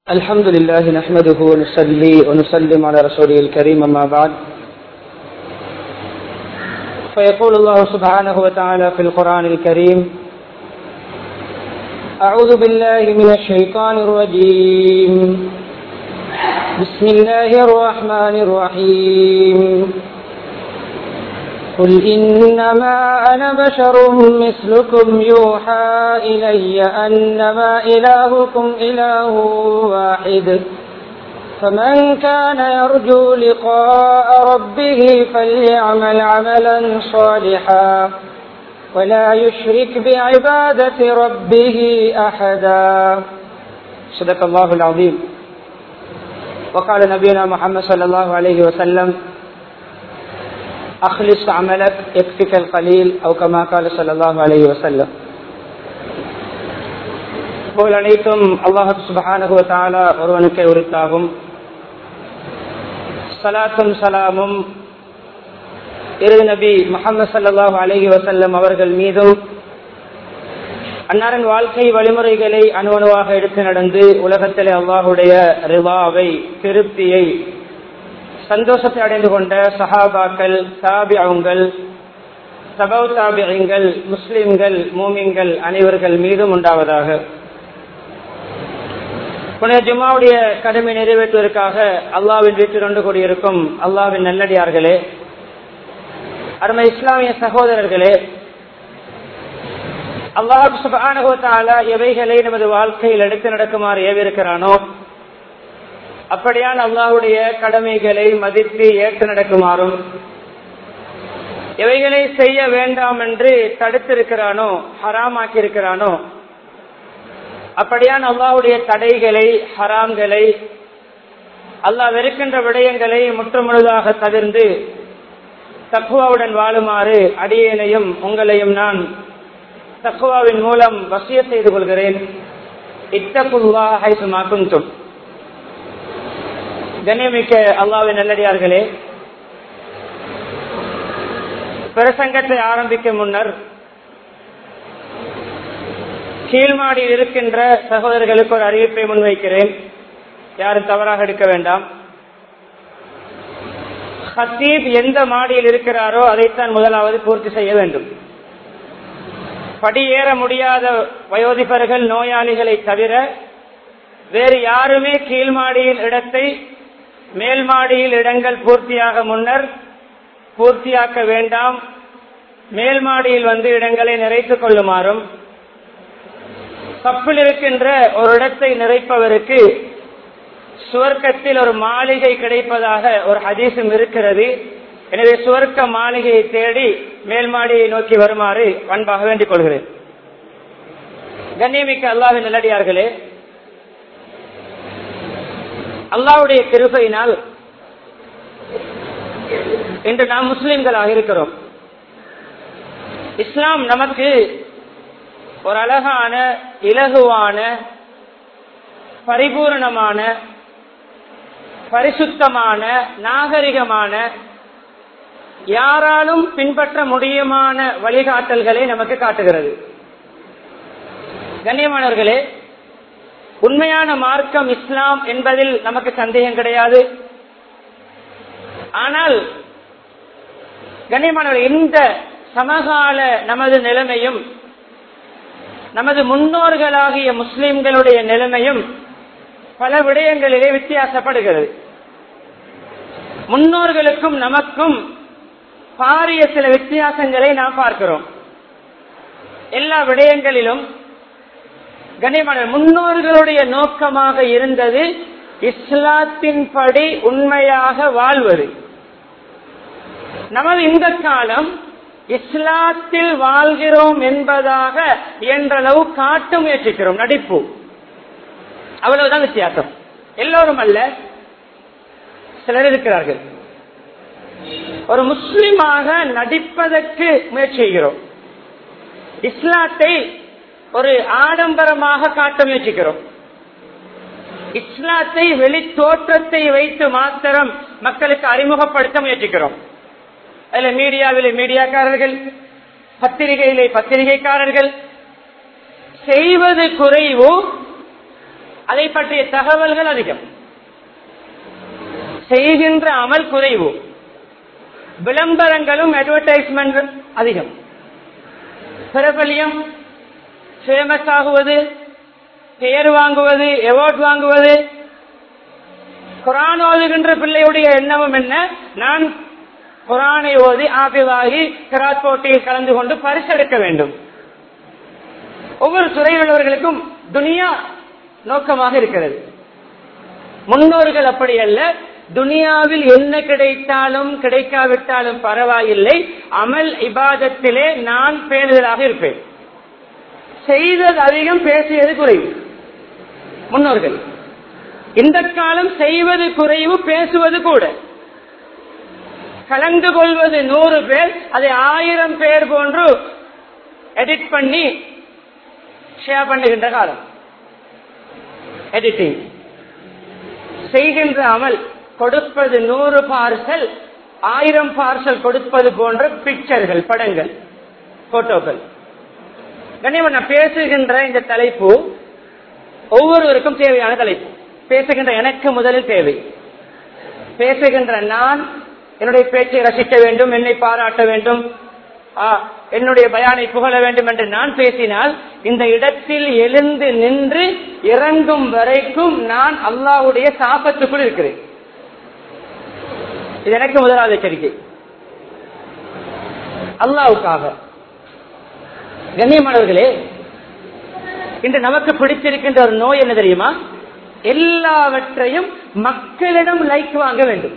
الحمد لله نحمده ونصلي ونسلم على رسوله الكريم أما بعد فيقول الله سبحانه وتعالى في القرآن الكريم أعوذ بالله من الشيطان الرجيم بسم الله الرحمن الرحيم قل إنما أنا بشر مثلكم يوحى إلي أنما إلهكم إله واحد فمن كان يرجو لقاء ربه فليعمل عملا صالحا ولا يشرك بعبادة ربه أحدا صدق الله العظيم. وقال نبينا محمد صلى الله عليه وسلم أخلص عملك يكفيك القليل أو كما قال صلى الله عليه وسلم. போல் அனைத்தும் அல்லாஹ் சுப்ஹானஹு வ தஆலா ஒருவனுக்கே உரித்தாகும். ஸலாத்தும் ஸலாமும் இறை நபி முஹம்மது ஸல்லல்லாஹு அலைஹி வஸல்லம் அவர்கள் மீதும் அன்னாரின் வாழ்க்கை வழிமுறைகளை அணுவணுவாக எடுத்து நடந்து உலகத்திலே அல்லாஹ்வுடைய ரிதாவை திருப்தியை சந்தோஷத்தை அடைந்து கொண்ட சஹாபாக்கள், தாபிஊன்கள், தபவு தாபிஈன்கள், முஸ்லிம்கள், மூமின்கள் அனைவர்கள் மீதும் உண்டாவதாக. புனித ஜும்மாவுடைய கடமை நிறைவேற்றுவதற்காக அல்லாஹ்வின் வீட்டில் ஒன்று கூடியிருக்கும் அல்லாஹ்வின் நல்லடியார்களே, அருமை இஸ்லாமிய சகோதரர்களே, அல்லாஹ் சுப்ஹானஹு வ தஆலா எவைகளை நமது வாழ்க்கையில் எடுத்து நடக்குமாறு ஏவிருக்கிறானோ அப்படியான் அல்லாஹ்வுடைய கடமைகளை மதித்து ஏற்று நடக்குமாறும், எவைகளை செய்ய வேண்டாம் என்று தடுத்திருக்கிறானோ, ஹராமாக்கி இருக்கிறானோ அப்படியான் அல்லாஹ்வுடைய தடைகளை, ஹராம்களை, அல்லாஹ் வெறுக்கின்ற விடயங்களை முற்றுமுழுதாக தவிர்ந்து தக்வாவுடன் வாழுமாறு அடியேனையும் உங்களையும் நான் தக்வாவின் மூலம் வசியத் செய்து கொள்கிறேன். இத்தகுல்லாஹ ஹைசுமா குன்தும். கண்ணியமிக்க அல்லாஹ்வின் நல்லடியார்களே, பிரசங்கத்தை ஆரம்பிக்க முன்னர் கீழ்மாடியில் இருக்கின்ற சகோதரர்களுக்கு ஒரு அறிவிப்பை முன்வைக்கிறேன். யாரும் தவறாக எடுக்க வேண்டாம். ஹத்தீப் எந்த மாடியில் இருக்கிறாரோ அதைத்தான் முதலாவது பூர்த்தி செய்ய வேண்டும். படியேற முடியாத வயோதிபர்கள், நோயாளிகளை தவிர வேறு யாருமே கீழ்மாடியில் இடத்தை மேல் மாடியில் இடங்கள் பூர்த்தியாக முன்னர் பூர்த்தியாக்க வேண்டாம். மேல் மாடியில் வந்து இடங்களை நிறைத்துக் கொள்ளுமாறும், கப்பில் இருக்கின்ற ஒரு இடத்தை நிறைப்பவருக்கு சுவர்க்கத்தில் ஒரு மாளிகை கிடைப்பதாக ஒரு ஹதீஸும் இருக்கிறது. எனவே சுவர்க்க மாளிகையை தேடி மேல் மாடியை நோக்கி வருமாறு அன்பாக வேண்டிக் கொள்கிறேன். கண்ணியமிக்க அல்லாஹ்வின் நல்லடியார்களே, அல்லாஹ்வுடைய கிருபையினால் இன்று நாம் முஸ்லிம்களாக இருக்கிறோம். இஸ்லாம் நமக்கு ஒரு அழகான, இலகுவான, பரிபூர்ணமான, பரிசுத்தமான, நாகரிகமான, யாராலும் பின்பற்ற முடியுமான வழிகாட்டல்களை நமக்கு காட்டுகிறது. கண்ணியமானவர்களே, உண்மையான மார்க்கம் இஸ்லாம் என்பதில் நமக்கு சந்தேகம் கிடையாது. ஆனால் கண்ணியமானவர்கள், இந்த சமகால நமது நிலைமையும் நமது முன்னோர்களாகிய முஸ்லிம்களுடைய நிலைமையும் பல விடயங்களிலே வித்தியாசப்படுகிறது. முன்னோர்களுக்கும் நமக்கும் பாரிய சில வித்தியாசங்களை நாம் பார்க்கிறோம். எல்லா விடயங்களிலும் கண்ணியமான முன்னோர்களுடைய நோக்கமாக இருந்தது இஸ்லாத்தின் படி உண்மையாக வாழ்வது. நமது இந்த காலம் இஸ்லாத்தில் வாழ்கிறோம் என்பதாக என்றளவு காட்ட முயற்சிக்கிறோம். நடிப்பு, அவ்வளவுதான் வித்தியாசம். எல்லோரும் அல்ல, சிலர் இருக்கிறார்கள். ஒரு முஸ்லிமாக நடிப்பதற்கு முயற்சி செய்கிறோம். இஸ்லாத்தை ஒரு ஆடம்பரமாக காட்ட முயற்சிக்கிறோம். இஸ்லாத்தை வெளி தோற்றத்தை வைத்து மாத்திரம் மக்களுக்கு அறிமுகப்படுத்த முயற்சிக்கிறோம். அதுல மீடியாவிலே மீடியாக்காரர்கள், பத்திரிகையிலே பத்திரிகைக்காரர்கள் செய்வது குறைவு, அதை பற்றிய தகவல்கள் அதிகம். செய்கின்ற அமல் குறைவு, விளம்பரங்களும் அட்வர்டைஸ்மெண்ட் அதிகம். பிரபலியம், ஃபேமஸ் ஆகுவது, பெயர் வாங்குவது, அவார்ட் வாங்குவது. குர்ஆன் ஓதுகின்ற பிள்ளையுடைய எண்ணமும் என்ன? நான் குர்ஆனை ஓதி ஆபிவாகி கிராத் போட்டியில் கலந்து கொண்டு பரிசெடுக்க வேண்டும். ஒவ்வொரு துறையில் உள்ளவர்களுக்கும் துனியா நோக்கமாக இருக்கிறது. முன்னோர்கள் அப்படி அல்ல. துனியாவில் என்ன கிடைத்தாலும் கிடைக்காவிட்டாலும் பரவாயில்லை, அமல் இபாதத்திலே நான் பேணுதலாக இருப்பேன். செய்தது அதிகம், பேசியது குறைவு. முன்னோர்கள். இந்த காலம் செய்வது குறைவு, பேசுவது கூட. கலந்து கொள்வது 100 பேர், அதை 1000 பேர் போன்று எடிட் பண்ணி ஷேர் பண்ணுகின்ற காலம். எடிட்டிங் செய்கின்ற அமல், கொடுப்பது 100 பார்சல், 1000 பார்சல் கொடுப்பது போன்ற பிக்சர்கள், படங்கள், போட்டோக்கள். கண்ணியமா, நான் பேசுகின்ற இந்த தலைப்பு ஒவ்வொருவருக்கும் தேவையான தலைப்பு. பேசுகின்ற எனக்கு முதலில் தேவை. பேசுகின்ற நான் என்னுடைய பேச்சை ரசிக்க வேண்டும், என்னை பாராட்ட வேண்டும், என்னுடைய பயானை புகழ வேண்டும் என்று நான் பேசினால் இந்த இடத்தில் எழுந்து நின்று இறங்கும் வரைக்கும் நான் அல்லாஹ்வுடைய சாபத்துக்குள் இருக்கிறேன். இது எனக்கு முதலாவது எச்சரிக்கை. அல்லாஹ்வுக்காக. கண்ணியமானவர்களே, இன்று நமக்கு பிடிச்சிருக்கின்ற ஒரு நோய் என்ன தெரியுமா? எல்லாவற்றையும் மக்களிடம் லைக் வாங்க வேண்டும்.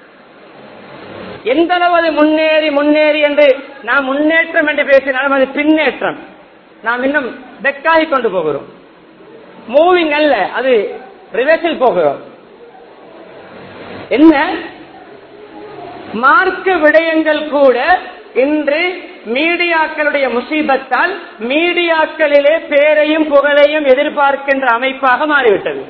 எந்த அளவு அது முன்னேறி முன்னேறி என்று நாம் முன்னேற்றம் என்று பேசினாலும் அது பின்னேற்றம். நாம் இன்னும் பெக்காகி கொண்டு போகிறோம். மூவிங் அல்ல, அது ரிவர்ஸில் போகிறோம். என்ன மார்க்க விடயங்கள் கூட இன்று மீடியாக்களுடைய முசீபத்தால் மீடியாக்களிலே பேரையும் புகழையும் எதிர்பார்க்கின்ற அமைப்பாக மாறிவிட்டது.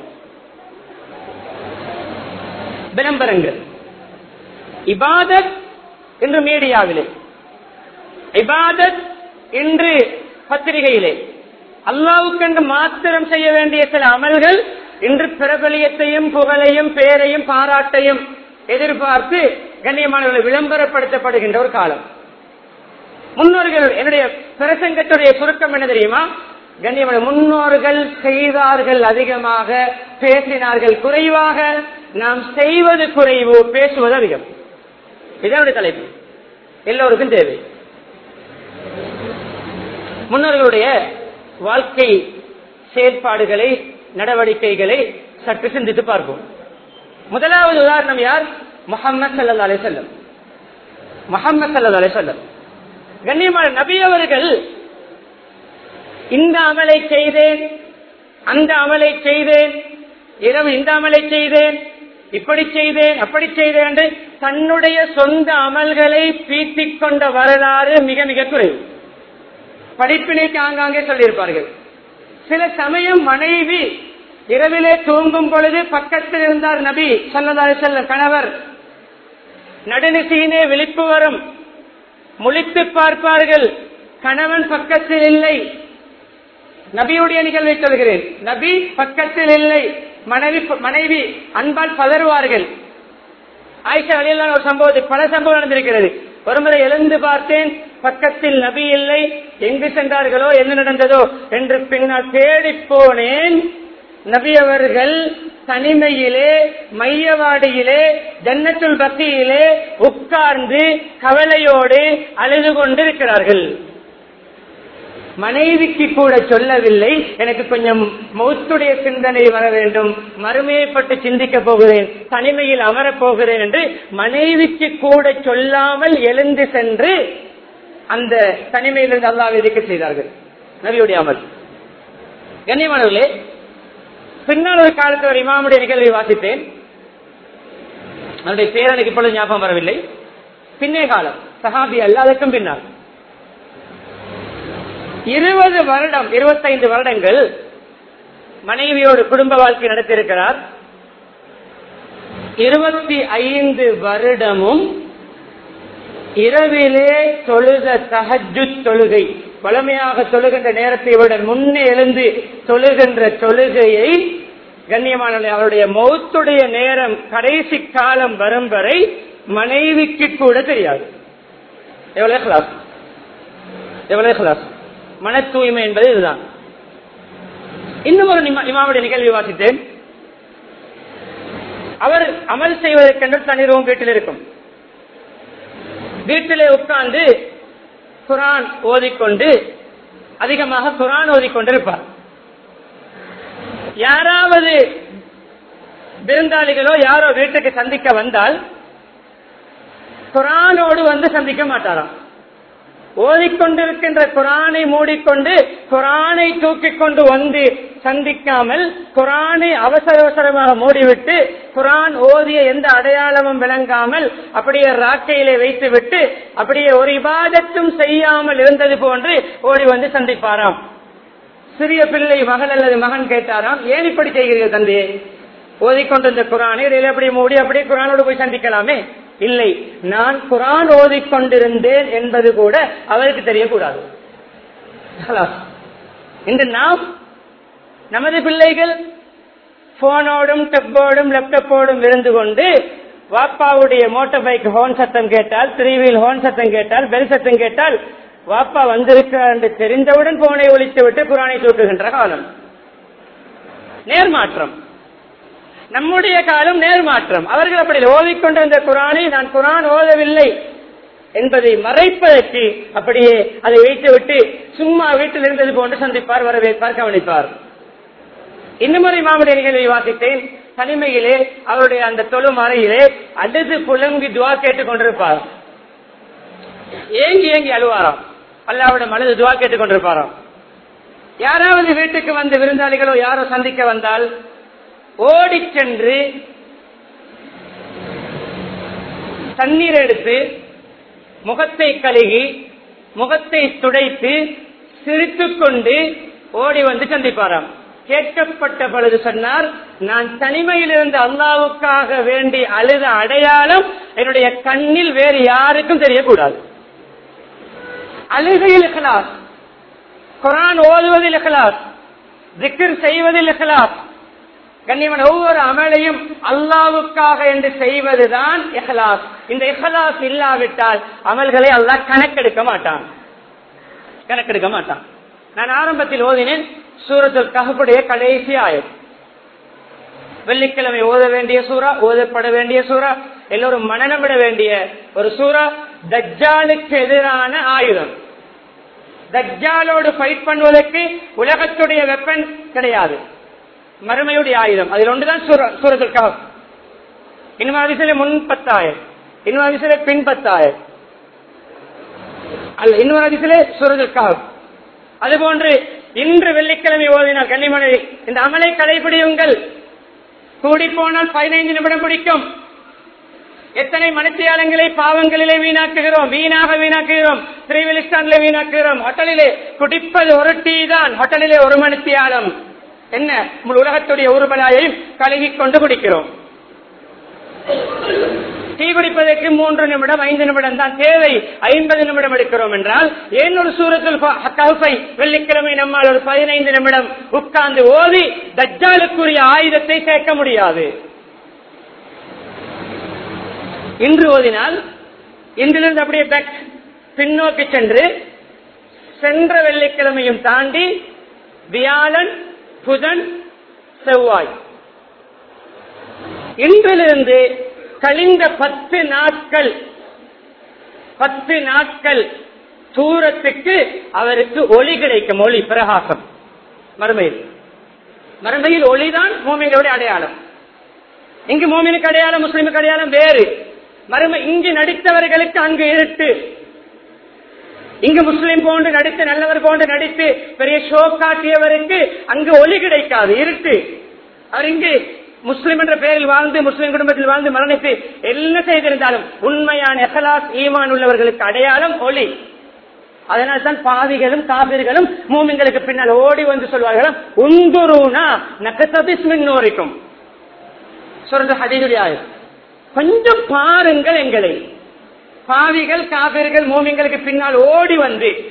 விளம்பரங்கள், இபாதத் இன்று மீடியாவிலே, இபாதத் இன்று பத்திரிகையிலே, அல்லாஹ்வுக்கென்று மாத்திரம் செய்ய வேண்டிய சில அமல்கள் இன்று பிரபலியத்தையும் புகழையும் பேரையும் பாராட்டையும் எதிர்பார்த்து கண்ணியமானவர்கள் விளம்பரப்படுத்தப்படுகின்ற ஒரு காலம். முன்னோர்கள், என்னுடைய பிரசங்கத்துடைய சுருக்கம் என்ன தெரியுமா? கண்ணியமான முன்னோர்கள் செய்தார்கள் அதிகமாக, பேசினார்கள் குறைவாக, நாம் செய்வது குறைவு, பேசுவது அதிகம். இதனுடைய தலைப்பு எல்லோருக்கும் தேவை. முன்னோர்களுடைய வாழ்க்கை செயற்பாடுகளை, நடவடிக்கைகளை சற்று சிந்தித்து பார்ப்போம். முதலாவது உதாரணம் யார்? முஹம்மது ஸல்லல்லாஹு அலைஹி வஸல்லம். முஹம்மது ஸல்லல்லாஹு அலைஹி வஸல்லம் கண்ணியமான நபி அவர்கள் இந்த அமலை செய்தேன், அந்த அமலை செய்தேன், இரவு இந்த அமலை செய்தேன், இப்படி செய்தேன், அப்படி செய்தேன் என்று தன்னுடைய சொந்த அமல்களை பீத்திக் கொண்ட வரலாறு மிக மிக குறைவு. படிப்பினைக்கு ஆங்காங்கே சொல்லியிருப்பார்கள். சில சமயம் மனைவி இரவிலே தூங்கும் பொழுது பக்கத்தில் இருந்தார் நபி ஸல்லல்லாஹு அலைஹி வஸல்லம் கணவர். நடுநிசையிலே விழிப்பு வரும், முழித்து பார்ப்பார்கள், கணவன் பக்கத்தில் இல்லை. நபியுடைய நிகழ்வை சொல்கிறேன். நபி பக்கத்தில் இல்லை, மனைவி அன்பால் பதறுவார்கள். ஆயிஷா ரலியல்லாஹு ஒரு சம்பவத்தில் பல சம்பவம் நடந்திருக்கிறது. ஒருமுறை எழுந்து பார்த்தேன், பக்கத்தில் நபி இல்லை, எங்கு சென்றார்களோ என்ன நடந்ததோ என்று பின்னால் தேடி போனேன். நபி அவர்கள் தனிமையிலே மையவாடியிலே ஜன்னத்துல் பக்கியிலே உட்கார்ந்து கவலையோடு அழுது கொண்டிருக்கிறார்கள். மனைவிக்கு கூட சொல்லவில்லை, எனக்கு கொஞ்சம் மௌத்துடைய சிந்தனை வர வேண்டும், மறுமையை பற்றி சிந்திக்க போகிறேன், தனிமையில் அமரப் போகிறேன் என்று மனைவிக்கு கூட சொல்லாமல் எழுந்து சென்று அந்த தனிமையிலிருந்து அல்லாஹ்வை திக்ர் செய்தார்கள். நபியுடைய அமல். கண்ணியமானவர்களே, பின்னால் ஒரு காலத்தில் ஒரு இமாமுடைய நிகழ்வை வாசித்தேன். அவருடைய பேர் எனக்கு இப்பொழுது ஞாபகம் வரவில்லை. பின்னே காலம், சஹாபி அல்ல, அதற்கும் பின்னால் 20 வருடம் 25 வருடங்கள் மனைவியோடு குடும்ப வாழ்க்கை நடத்தியிருக்கிறார். 25 வருடமும் இரவிலே தொழுத தஹஜ்ஜுத் தொழுகை, வழமையாக தொழுகின்ற நேரத்தை விட முன்னே எழுந்து தொழுகின்ற தொழுகையை கண்ணியமான அவருடைய மௌத்துடைய நேரம் கடைசி காலம் வரும் வரை மனைவிக்கு கூட தெரியாது. எவ்வளவு இஹ்லாஸ், எவ்வளவு இஹ்லாஸ். மன தூய்மை என்பது இதுதான். இன்னும் ஒரு இமாமுடைய நிகழ்வை வாசித்தேன். அவர் அமல் செய்வதற்கென்று தனி ரூம் வீட்டில் இருக்கும். வீட்டிலே உட்கார்ந்து குர்ஆன் ஓதிக்கொண்டு அதிகமாக குர்ஆன் ஓதிக்கொண்டிருப்பார். யாராவது விருந்தாளிகளோ யாரோ வீட்டுக்கு சந்திக்க வந்தால் குர்ஆனோடு வந்து சந்திக்க மாட்டாராம். ஓதிக்கொண்டிருக்கின்ற குர்ஆனை மூடிக்கொண்டு குர்ஆனை தூக்கிக் கொண்டு வந்து சந்திக்காமல் குர்ஆனை அவசர அவசரமாக மூடிவிட்டு குர்ஆன் ஓதிய எந்த அடையாளமும் விளங்காமல் அப்படியே ராக்கையிலே வைத்துவிட்டு அப்படியே ஒரு இபாதத்தும் செய்யாமல் இருந்தது போன்று ஓடி வந்து சந்திப்பாராம். சிறிய பிள்ளை மகள் அல்லது மகன் கேட்டாராம், ஏன் இப்படி செய்கிறீர்கள் தந்தையே? ஓதிக்கொண்டிருந்த குர்ஆனை அப்படி மூடி அப்படியே குர்ஆனோடு போய் சந்திக்கலாமே. இல்லை, நான் குர்ஆன் ஓதிக்கொண்டிருந்தேன் என்பது கூட அவருக்கு தெரியக்கூடாது. இன்று நாம் நமது பிள்ளைகள் போனோடும் டெப்போடும் லேப்டாப்போடும் இருந்து கொண்டு வாப்பாவுடைய மோட்டார் பைக் ஹோன் சத்தம் கேட்டால், த்ரீவீல் ஹோன் சத்தம் கேட்டால், பெல் சத்தம் கேட்டால் வாப்பா வந்திருக்கிறார் என்று தெரிந்தவுடன் போனை ஒழித்து விட்டு குர்ஆனை தூக்குகின்ற காலம். நேர்மாற்றம். நம்முடைய காலம் நேர்மாற்றம். அவர்கள் அப்படி ஓதிக்கொண்டிருந்த குர்ஆனை நான் குர்ஆன் ஓதவில்லை என்பதை மறைப்பதற்கு அப்படியே அதை வைத்துவிட்டு சும்மா வீட்டில் இருந்தது போன்று சந்திப்பார், வரவேற்பார், கவனிப்பார். இன்னும் ஒரு இமாமுடைய நிகழ்வை வாசித்தேன். தனிமையிலே அவருடைய அந்த தொழும் அறையிலே அழுது புலம்பி துவா கேட்டுக் கொண்டிருப்பார். ஏங்கி ஏங்கி அழுவாராம். அல்லாஹ்விடம் அழுது துவா கேட்டுக் கொண்டிருப்பாராம். யாராவது வீட்டுக்கு வந்து விருந்தாளிகளோ யாரோ சந்திக்க வந்தால் ஓடி சென்று தண்ணீர் எடுத்து முகத்தை கழுகி முகத்தை துடைத்து சிரித்துக் கொண்டு ஓடி வந்து சந்திப்பாராம். கேட்கப்பட்ட பொழுது சொன்னார், நான் தனிமையில் இருந்து அல்லாஹ்வுக்காக வேண்டி அழுத அடையாளம் என்னுடைய கண்ணில் வேறு யாருக்கும் தெரியக்கூடாது. அழுகையில் இஹ்லாஸ், குர்ஆன் ஓதுவதில் இஹ்லாஸ், திக்ர் செய்வதில் இஹ்லாஸ். கண்ணியமான ஒவ்வொரு அமலையும் அல்லாஹ்வுக்காக என்று செய்வதுதான் இஹ்லாஸ். இந்த இஹ்லாஸ் இல்லாவிட்டால் அமல்களை அல்லாஹ் கணக்கெடுக்க மாட்டான், கணக்கெடுக்க மாட்டான். நான் ஆரம்பத்தில் ஓதினேன் சூரத்துல் கஹ்ஃபுடைய கடைசி ஆயத். வெள்ளிக்கிழமை ஓத வேண்டிய சூரா, ஓதப்பட வேண்டிய சூரா, எல்லோரும் மனநமிட வேண்டிய ஒரு சூரா. தஜ்ஜாலுக்கு எதிரான ஆயுதம். தஜ்ஜாலோடு ஃபைட் பண்ணுவதற்கு உலகத்துடைய வெப்பன் கிடையாது, மறுமையுடைய ஆயுதம். அதில் ஒன்றுதான் சூரத்துல் கஹ்ஃப். இன்னும் அதிசல முன் 10 ஆயத், இன்னும் அதிசல பின் 10 ஆயத், அல்ல இன்னொரு அதிசல சூரத்துல் கஹ்ஃப். அதுபோன்று இன்று வெள்ளிக்கிழமை ஓதினால் கண்ணிமனை இந்த அமலை கடைபிடியுங்கள். கூடி போனால் 15 நிமிடம் பிடிக்கும். எத்தனை மனுஷியாளங்களை பாவங்களிலே வீணாக்குகிறோம், வீணாக்குகிறோம், த்ரீவெலிஸ்டான்ல வீணாக்குகிறோம். ஹோட்டலிலே குடிப்பது ஒரு டீ தான், ஹோட்டலிலே ஒரு மனுஷியாளம். என்ன உலகத்துடைய உருபலாயையும் கழுகி கொண்டு குடிக்கிறோம். டீ குடிப்பதற்கு 3 நிமிடம் 5 நிமிடம் தான் தேவை, 50 நிமிடம் எடுக்கிறோம் என்றால் ஏன் ஒரு சூரத்துல் கஹ்ஃபை வெள்ளிக்கிழமை நம்மால் ஒரு 15 நிமிடம் உட்கார்ந்து ஓதி தஜ்ஜாலுக்குரிய ஆயுதத்தை சேர்க்க முடியாது? இன்று ஓதினால் இன்றிலிருந்து அப்படியே பேக் பின்னோக்கி சென்ற வெள்ளிக்கிழமையும் தாண்டி வியாழன், புதன், செவ்வாய், இன்றிலிருந்து கழிந்த 10 நாட்கள் தூரத்துக்கு அவருக்கு ஒளி கிடைக்கும், ஒளி பிரகாசம். மறுமையில் ஒளிதான் மோமினுடைய அடையாளம். இங்கு மோமினுக்கு அடையாளம், முஸ்லிமுக்கு அடையாளம் வேறு. மறுமை இங்கு நடித்தவர்களுக்கு அங்கு இருட்டு. இங்கு முஸ்லிம் போன்று நடித்து, நல்லவர் போன்று நடித்து பெரிய ஷோ காட்டியவருக்கு அங்கு ஒளி கிடைக்காது, இருட்டு. அவர் இங்கு முஸ்லிம் என்ற பெயரில் வாழ்ந்து, முஸ்லிம் குடும்பத்தில் வாழ்ந்து மரணித்து என்ன செய்திருந்தாலும் உண்மையான இஹ்லாஸ் ஈமான் உள்ளவர்களுக்கு அடையாளம் ஒளி. அதனால் தான் பாவிகளும் காபிர்களும் மூமின்களுக்கு பின்னால் ஓடி வந்து சொல்வார்கள், உந்துருனா நகதபிஸ் மின் நூரிக்கும். சொல்றது ஹதீஸுடைய ஆயத். கொஞ்சம் பாருங்கள் எங்களை. பாவிகள் காபிர்கள் மூமின்களுக்கு பின்னால் ஓடி வந்து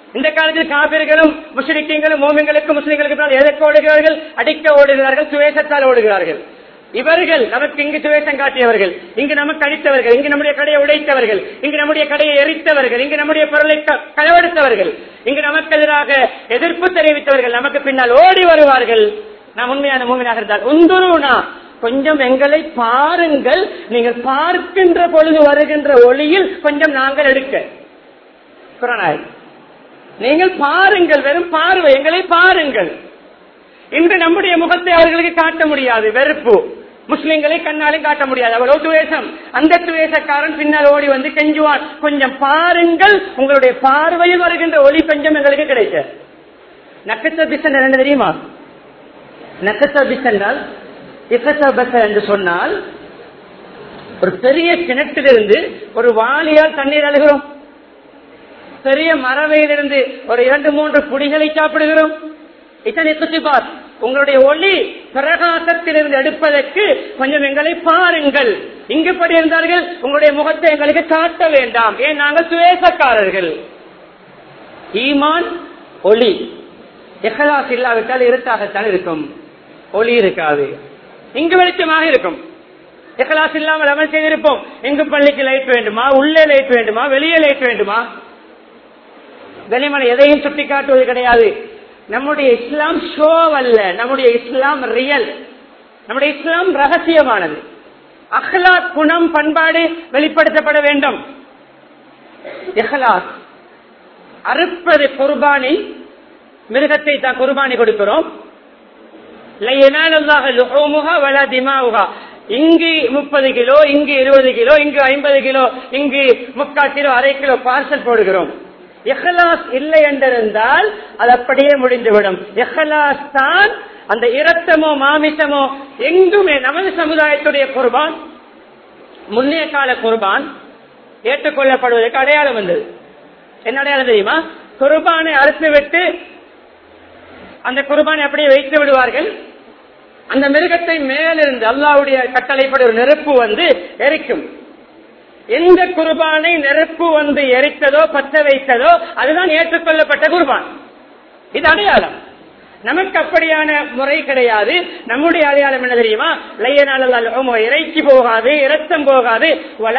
இந்த காலத்தில் காபிர்களும் முஸ்லிம்களும் மோமின்களுக்கு முஸ்லிம்களுக்கு எதற்கு ஓடுகிறார்கள்? அடிக்க ஓடுகிறார்கள், துவேஷத்தால் ஓடுகிறார்கள். இவர்கள் நமக்கு இங்கு துவேஷம் காட்டியவர்கள், இங்கு நமக்கு அடித்தவர்கள், இங்கு நம்முடைய கடையை உடைத்தவர்கள், இங்கு நம்முடைய கடையை எரித்தவர்கள், இங்கு நம்முடைய பொருளை களவெடுத்தவர்கள், இங்கு நமக்கு எதிராக எதிர்ப்பு தெரிவித்தவர்கள் நமக்கு பின்னால் ஓடி வருவார்கள். நாம் உண்மையான மூமினாக இருந்தால் உந்துருனா கொஞ்சம் எங்களை பாருங்கள், நீங்கள் பார்க்கின்ற பொழுது வருகின்ற ஒளியில் கொஞ்சம் நாங்கள் எடுக்க குரானாய் நீங்கள் பாருங்கள், வெறும் பார்வை எங்களை பாருங்கள். இன்று நம்முடைய முகத்தை அவர்களுக்கு காட்ட முடியாது, வெறுப்பு. முஸ்லிம்களை கண்ணாலும் காட்ட முடியாது, அவ்வளவு துவேஷம். அந்த துவேஷக்காரன் பின்னால் ஓடி வந்து கெஞ்சுவான், கொஞ்சம் பாருங்கள், உங்களுடைய பார்வையில் வருகின்ற ஒளி கொஞ்சம் எங்களுக்கு கிடைக்க. நக்கத்த பிசன் என்ன தெரியுமா? நக்கத்த பிசன்னால் என்று சொன்னால் ஒரு பெரிய கிணற்றிலிருந்து ஒரு வாளியால் தண்ணீர் அழுகிறோம், பெரிய மரவையிலிருந்து ஒரு 2-3 குடிகளை சாப்பிடுகிறோம். இத்தனை குத்திபார் உங்களுடைய ஒளி பிரகாசத்திலிருந்து எடுப்பதற்கு கொஞ்சம் எங்களை பாருங்கள். இங்கு படி இருந்தார்கள், உங்களுடைய முகத்தை எங்களுக்கு காட்ட வேண்டாம், ஏன் நாங்கள் துவேஷக்காரர்கள். ஈமான் ஒளி, இஹ்லாஸ் இல்லாவிட்டால் இருட்டாகத்தான் இருக்கும், ஒளி இருக்காது. இங்கு வெளிச்சமாக இருக்கும். இஹ்லாஸ் இல்லாமல் அமல் செய்திருப்போம். எங்கு பள்ளிக்கு லைட் வேண்டுமா, உள்ளே லைட் வேண்டுமா, வெளியே லைட் வேண்டுமா? கனிமனை எதையும் சுட்டி காட்டுவது கிடையாது. நம்முடைய இஸ்லாம் ஷோ அல்ல, நம்முடைய இஸ்லாம் ரியல், நம்முடைய இஸ்லாம் ரகசியமானது. அஹ்லாக் குணம் பண்பாடு வெளிப்படுத்தப்பட வேண்டும். இஹ்லாஸ் அறுப்பது குர்பானி, மிருகத்தை தான் குர்பானி கொடுக்கிறோம். இங்கு 30 கிலோ, இங்கு 20 கிலோ, இங்கு 50 கிலோ, இங்கு 3/4 கிலோ, அரை கிலோ பார்சல் போடுகிறோம். இஹ்லாஸ் இல்லை என்றிருந்தால் அது அப்படியே முடிந்துவிடும். இஹ்லாஸ் தான் அந்த இரத்தமோ மாமிசமோ எங்குமே. நமது சமுதாயத்துடைய குர்பான், முன்னைய கால குர்பான் ஏற்றுக்கொள்ளப்படுவதற்கு அடையாளம் வந்தது. என்ன அடையாளம் தெரியுமா? குர்பானை அறுத்துவிட்டு அந்த குர்பானை அப்படியே வைத்து விடுவார்கள். அந்த மிருகத்தை மேலிருந்து அல்லாஹ்வுடைய கட்டளைப்படி ஒரு நெருப்பு வந்து எரிக்கும். எந்த குர்பானை நெருப்பு வந்து எரித்ததோ பற்ற வைத்ததோ அதுதான் ஏற்றுக்கொள்ளப்பட்ட குர்பான். இது அடையாளம். நமக்கு அப்படியான முறை கிடையாது. நம்முடைய அடையாளம் என்ன தெரியுமா? இறைச்சி போகாது, இரத்தம் போகாது.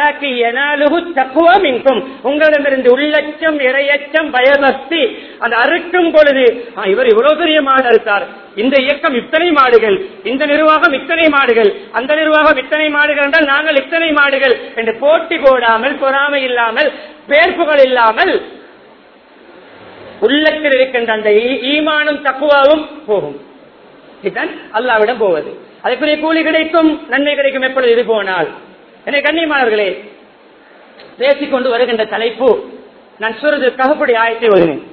உங்களிடமிருந்து உள்ளச்சம், இறையச்சம், பயபக்தி. அந்த அறுக்கும் பொழுது இவர் இவ்வளவு பெரிய மாடு அறுத்தார், இந்த இயக்கம் இத்தனை மாடுகள், இந்த நிர்வாகம் இத்தனை மாடுகள், அந்த நிர்வாகம் இத்தனை மாடுகள் என்றால் நாங்கள் இத்தனை மாடுகள் என்று போட்டி போடாமல், பொறாமை இல்லாமல், பேர்ப்புகள் இல்லாமல் உள்ளத்தில் இருக்கின்ற அந்த ஈமானும் தக்குவாவும் போகும். இதுதான் அல்லாஹ்விடம் போவது. அதற்குரிய கூலி கிடைக்கும், நன்மை கிடைக்கும் எப்பொழுது இது போனால். எனவே கண்ணியமானவர்களே, பேசிக்கொண்டு வருகின்ற தலைப்பு, நான் சூரத்து கஹ்ஃபுடைய ஆயத்தை ஓதினேன்.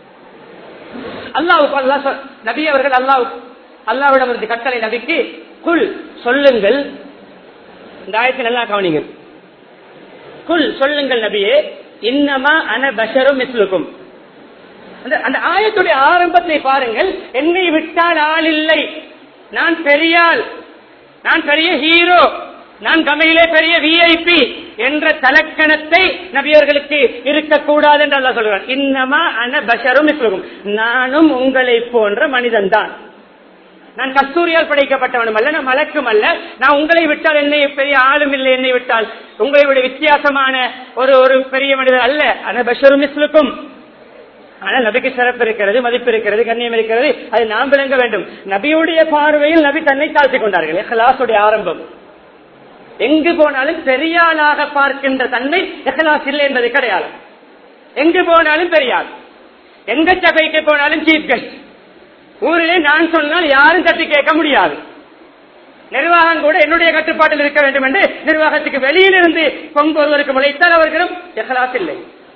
அல்லாஹ் நபி அவர்கள் அல்லாஹ்விடம் இருந்து கட்டளை நபிக்கு, குல் சொல்லுங்கள். இந்த ஆயத்தை நல்லா கவனிங்கள். குல் சொல்லுங்கள் நபியே, இன்னமா அன பஷரும் மிஸ்லுக்கும். அந்த ஆயத்துடைய ஆரம்பத்தை பாருங்கள். என்னை விட்டால் ஆள் இல்லை, நான் பெரியாள், நான் பெரிய ஹீரோ, நான் கமையிலே பெரிய விஐபி என்ற தலக்கணத்தை நபியவர்களுக்கு இருக்கக்கூடாது என்று அல்லாஹ் சொல்கிறார். இன்னமா அன பஷரும் மிஸ்லுக்கும், நானும் உங்களை போன்ற மனிதன் தான். நான் கஸ்தூரியால் படைக்கப்பட்டவனும் அல்ல, நான் மலக்கும் அல்ல. நான் உங்களை விட்டால் என்னை பெரிய ஆளும் இல்லை, என்னை விட்டால் உங்களை விட வித்தியாசமான ஒரு பெரிய மனிதர் அல்ல. அன பஷரும் மிஸ்லுக்கும். ஆனால் நபிக்கு சிறப்பு இருக்கிறது, மதிப்பு இருக்கிறது, கண்ணியம் இருக்கிறது. அதை நாம் விளங்க வேண்டும். நபியுடைய பார்வையில் நபி தன்னை தாழ்த்திக் கொண்டார்கள். இஹ்லாஸுடைய ஆரம்பம். எங்கு போனாலும் பெரியாளாக பார்க்கின்ற தன்மை இஹ்லாஸ் இல்லை என்பது கிடையாது. எங்கு போனாலும் பெரியாள், எங்க சபைக்கு போனாலும் சீஃப் கெஸ்ட். ஊரிலே நான் சொன்னால் யாரும் தட்டி கேட்க முடியாது. நிர்வாகம் கூட என்னுடைய கட்டுப்பாட்டில் இருக்க வேண்டும் என்று நிர்வாகத்துக்கு வெளியிலிருந்து கொண்டு ஒருவருக்கு முளைத்தால் அவர்களும் இஹ்லாஸ் இல்லை.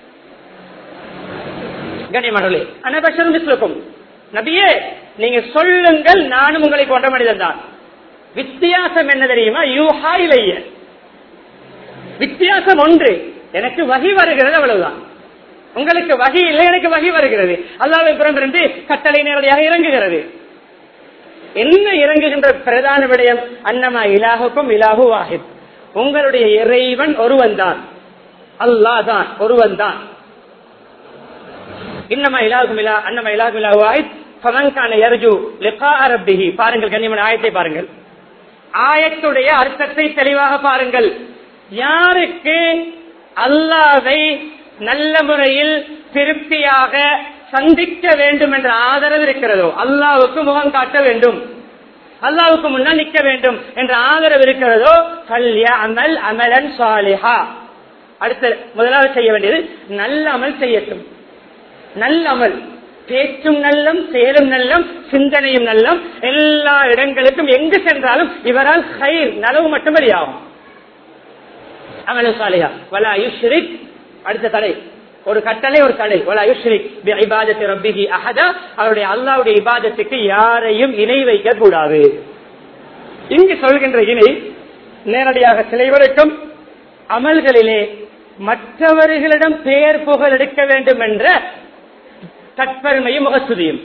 கண்ணியமானவர்களே, அனபஷரும் மிஸ்லுக்கும், நபியே நீங்க சொல்லுங்கள், நானும் உங்களை போன்ற மனிதன் தான். வித்தியாசம் என்ன தெரியுமா? யூஹா இலைய வித்தியாசம் ஒன்று, எனக்கு வகி வருகிறது, அவ்வளவுதான். உங்களுக்கு வகி இல்லை, எனக்கு வகி வருகிறது. அல்லாஹ்வின் புறமிருந்து கட்டளை நேரடியாக இறங்குகிறது. என்ன இறங்குகின்ற பிரதான விடயம்? அன்னமா இலாஹுக்கும் இலாஹு வாஹித், உங்களுடைய இறைவன் ஒருவன் தான், அல்லாஹ் தான், ஒருவன் தான். இன்னமா இலாஹும் இலா அன்னமா இலாஹும் இலாஹு வாஹித் ஃபமன் கான யர்ஜு லிகாஅ ரப்பிஹி. பாருங்கள் கண்ணியமான ஆயத்தை பாருங்கள். ஆயத்துடைய அர்த்தத்தை தெளிவாக பாருங்கள். யாருக்கு அல்லாஹ்வை நல்ல முறையில் திருப்தியாக சந்திக்க வேண்டும் என்ற ஆதரவு இருக்கிறதோ, அல்லாஹ்வுக்கு முகம் காட்ட வேண்டும், அல்லாஹ்வுக்கு முன்னால் நிற்க வேண்டும் என்ற ஆதரவு இருக்கிறதோ, ஃபல்யஅமல் அமலன் ஸாலிஹா. அடுத்து முதலாவது செய்ய வேண்டியது நல்ல அமல் செய்யட்டும். நல்ல அமல், பேச்சும் நல்லம், செயலும் நல்லம், சிந்தனையும் நல்லம். எல்லா இடங்களுக்கும் எங்கு சென்றாலும் இவரால் கைர் நலவு மட்டும் வெளியாகும். அமலு ஸாலிஹா வலா யுஷ்ரிக். அடுத்த தடை, ஒரு கட்டளை, ஒரு தடை. வலா யுஷ்ரிக் பிஇபாதத்தி ரப்பிஹி அஹதா. அவருடைய அல்லாஹ்வுடைய இபாதத்துக்கு யாரையும் இணை வைக்க கூடாது. இங்கு சொல்கின்ற இணை நேரடியாக சிலைவருக்கும் அமல்களிலே மற்றவர்களிடம் பெயர் புகழ் எடுக்க வேண்டும் என்ற தற்பெருமையும் முகஸ்துதியும்.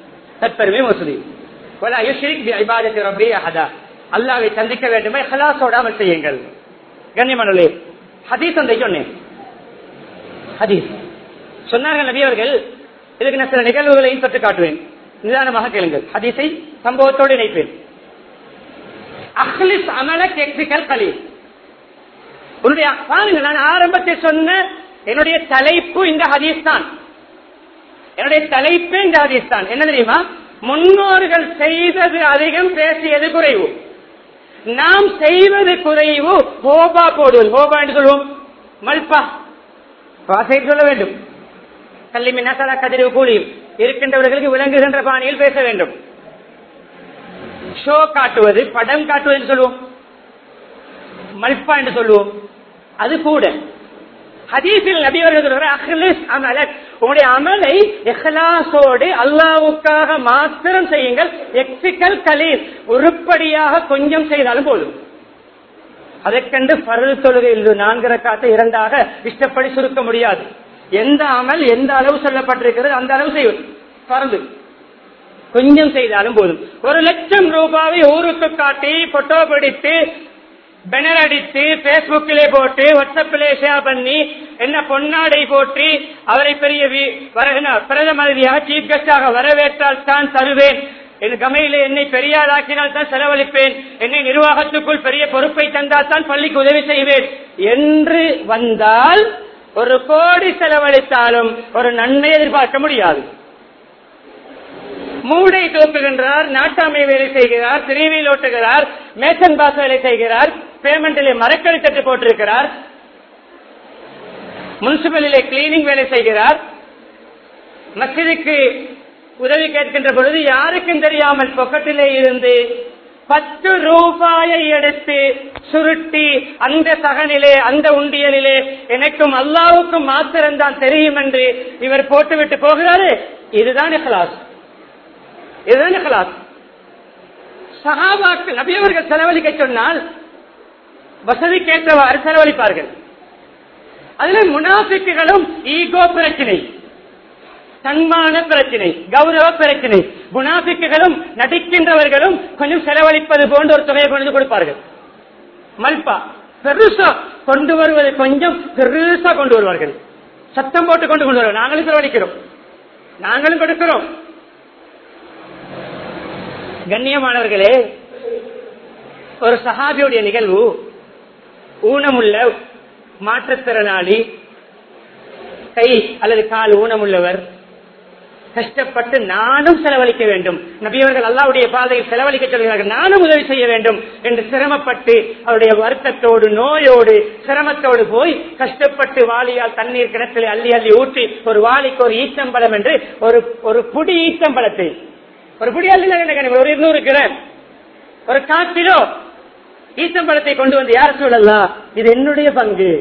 வலா யுஷ்ரிக் பிஇபாதத்தி ரப்பிஹி அஹதா. அல்லாஹ்வை சந்திக்க வேண்டுமே இஹ்லாஸோடு அமல் செய்யுங்கள். கண்ணியமானவர்களே, ஹதீஸ் ஒன்றை சொன்னேன். ஹதீஸ் சொன்னார்கள் நபி அவர்கள். இதுக்கு நான் சில நிகழ்வுகளையும் தொட்டு காட்டுவேன், நிதானமாக கேளுங்கள். ஹதீஸை சம்பவத்தோடு இணைப்பேன். அஹ்லிஸ் அமலக் யக்ஃபிகல் கலீல். உன்னுடைய பாருங்கள், நான் ஆரம்பத்தில் சொன்ன என்னுடைய தலைப்பு இந்த ஹதீஸ் தான். என்னுடைய தலைப்பே இந்த ஹதீஸ் தான். என்ன தெரியுமா? முன்னோர்கள் செய்தது அதிகம், பேசியது குறைவு. நாம் செய்வது குறைவு. ஹோபா போடுவது, ஹோபா என்று சொல்லுவோம், மல்பா வாசை சொல்ல வேண்டும். கல்வி மின்னசலா கதிரிவு கூலியும் இருக்கின்றவர்களுக்கு விளங்குகின்ற பாணியில் பேச வேண்டும். ஷோ காட்டுவது, படம் காட்டுவது என்று சொல்லுவோம், மல்பா என்று சொல்லுவோம். அது கூட ஹதீஸில் நபி அவர்கள் சொல்றார், அஹ்லிஸ் அமலக், உங்களுடைய அமலை இஹ்லாஸோடு அல்லாஹ்வுக்காக மாத்திரம் செய்யுங்கள். யக்ஃபிகல் கலீல், உருப்படியாக கொஞ்சம் செய்தாலும் போதும். அதற்கென்று ஃபர்து தொழுகையில் 4 ரக்காத்தை 2ஆக இஷ்டப்படி சுருக்க முடியாது. எந்த அமல் எந்த அளவு சொல்லப்பட்டிருக்கிறது அந்த அளவு செய்வது ஃபர்து. கொஞ்சம் செய்தாலும் போதும். 1,00,000 ரூபாயை ஊருக்கு காட்டி போட்டோ பிடித்து பேனர் அடித்து பேஸ்புக்கிலே போட்டு வாட்ஸ்அப்பிலே ஷேர் பண்ணி என்ன பொன்னாடை போட்டு அவரை பெரிய பிரதம அதிதியாக சீஃப் கெஸ்டாக வரவேற்றால் தான் தருவேன், என் கமையிலே என்னை பெரியாராக்கினால் தான் செலவழிப்பேன், என்னை நிர்வாகத்துக்குள் பெரிய பொறுப்பை தந்தால் தான் பள்ளிக்கு உதவி செய்வேன் என்று வந்தால் 1 கோடி செலவழித்தாலும் ஒரு நன்மை எதிர்பார்க்க முடியாது. மூடை தூக்குகின்றார், நாட்டாமை வேலை செய்கிறார், திருவியில் ஓட்டுகிறார், மேசன் பாஸ் வேலை செய்கிறார், பேமெண்டிலே மரக்கறி தட்டு போட்டிருக்கிறார், முனிசிபலிலே கிளீனிங் வேலை செய்கிறார், மஸ்ஜிதுக்கு உதவி கேட்கின்ற பொழுது யாருக்கும் தெரியாமல் பொக்கெட்டிலே இருந்து 10 ரூபாயை எடுத்து சுருட்டி அந்த சகனிலே அந்த உண்டியலிலே எனக்கும் அல்லாஹ்வுக்கும் மாத்திரம்தான் தெரியும் என்று இவர் போட்டுவிட்டு போகிறாரு. இதுதான் இஹ்லாஸ். இதுதான் இஹ்லாஸ். சஹாபாக்கள் நபி அவர்கள் செலவழிக்க சொன்னால் வசதிக்கேற்றவாறு செலவழிப்பார்கள். அதில் முனாஃபிக்குகளும் ஈகோ பிரச்சனை, தன்மான பிரச்சனை, கௌரவ பிரச்சனை. முனாஃபிக்குகளும் நடிக்கின்றவர்களும் கொஞ்சம் செலவழிப்பது போன்ற ஒரு தொகையை கொண்டு கொடுப்பார்கள். மல்பா பெருசா கொண்டு வருவது, கொஞ்சம் பெருசா கொண்டு வருவார்கள், சத்தம் போட்டு கொண்டு வருவார்கள். நாங்களும் செலவழிக்கிறோம், நாங்களும் கொடுக்கிறோம். கண்ணியமானவர்களே, ஒரு சஹாபியுடைய நிகழ்வு. ஊனமுள்ள மாற்றுத்திறனாளி, கை அல்லது கால் ஊனமுள்ளவர், கஷ்டப்பட்டு நானும் செலவழிக்க வேண்டும், நபியவர்கள் அல்லாஹ்வுடைய பாதையில் செலவழிக்க சொல்கிறார்கள், நானும் உதவி செய்ய வேண்டும் என்று சிரமப்பட்டு அவருடைய வருத்தத்தோடு நோயோடு சிரமத்தோடு போய் கஷ்டப்பட்டு வாளியால் தண்ணீர் கிணற்றில் அள்ளி அள்ளி ஊற்றி ஒரு வாளிக்கு ஒரு ஈச்சம்பழம் என்று ஒரு புடி ஈச்சம்பழத்தை, ஒரு புடி அள்ளி ஒரு 200 கிராம், ஒரு 1/4 கிலோ ஈச்சம்பழத்தை கொண்டு வந்து யார் சொல்லலாம், இது என்னுடைய பங்கு.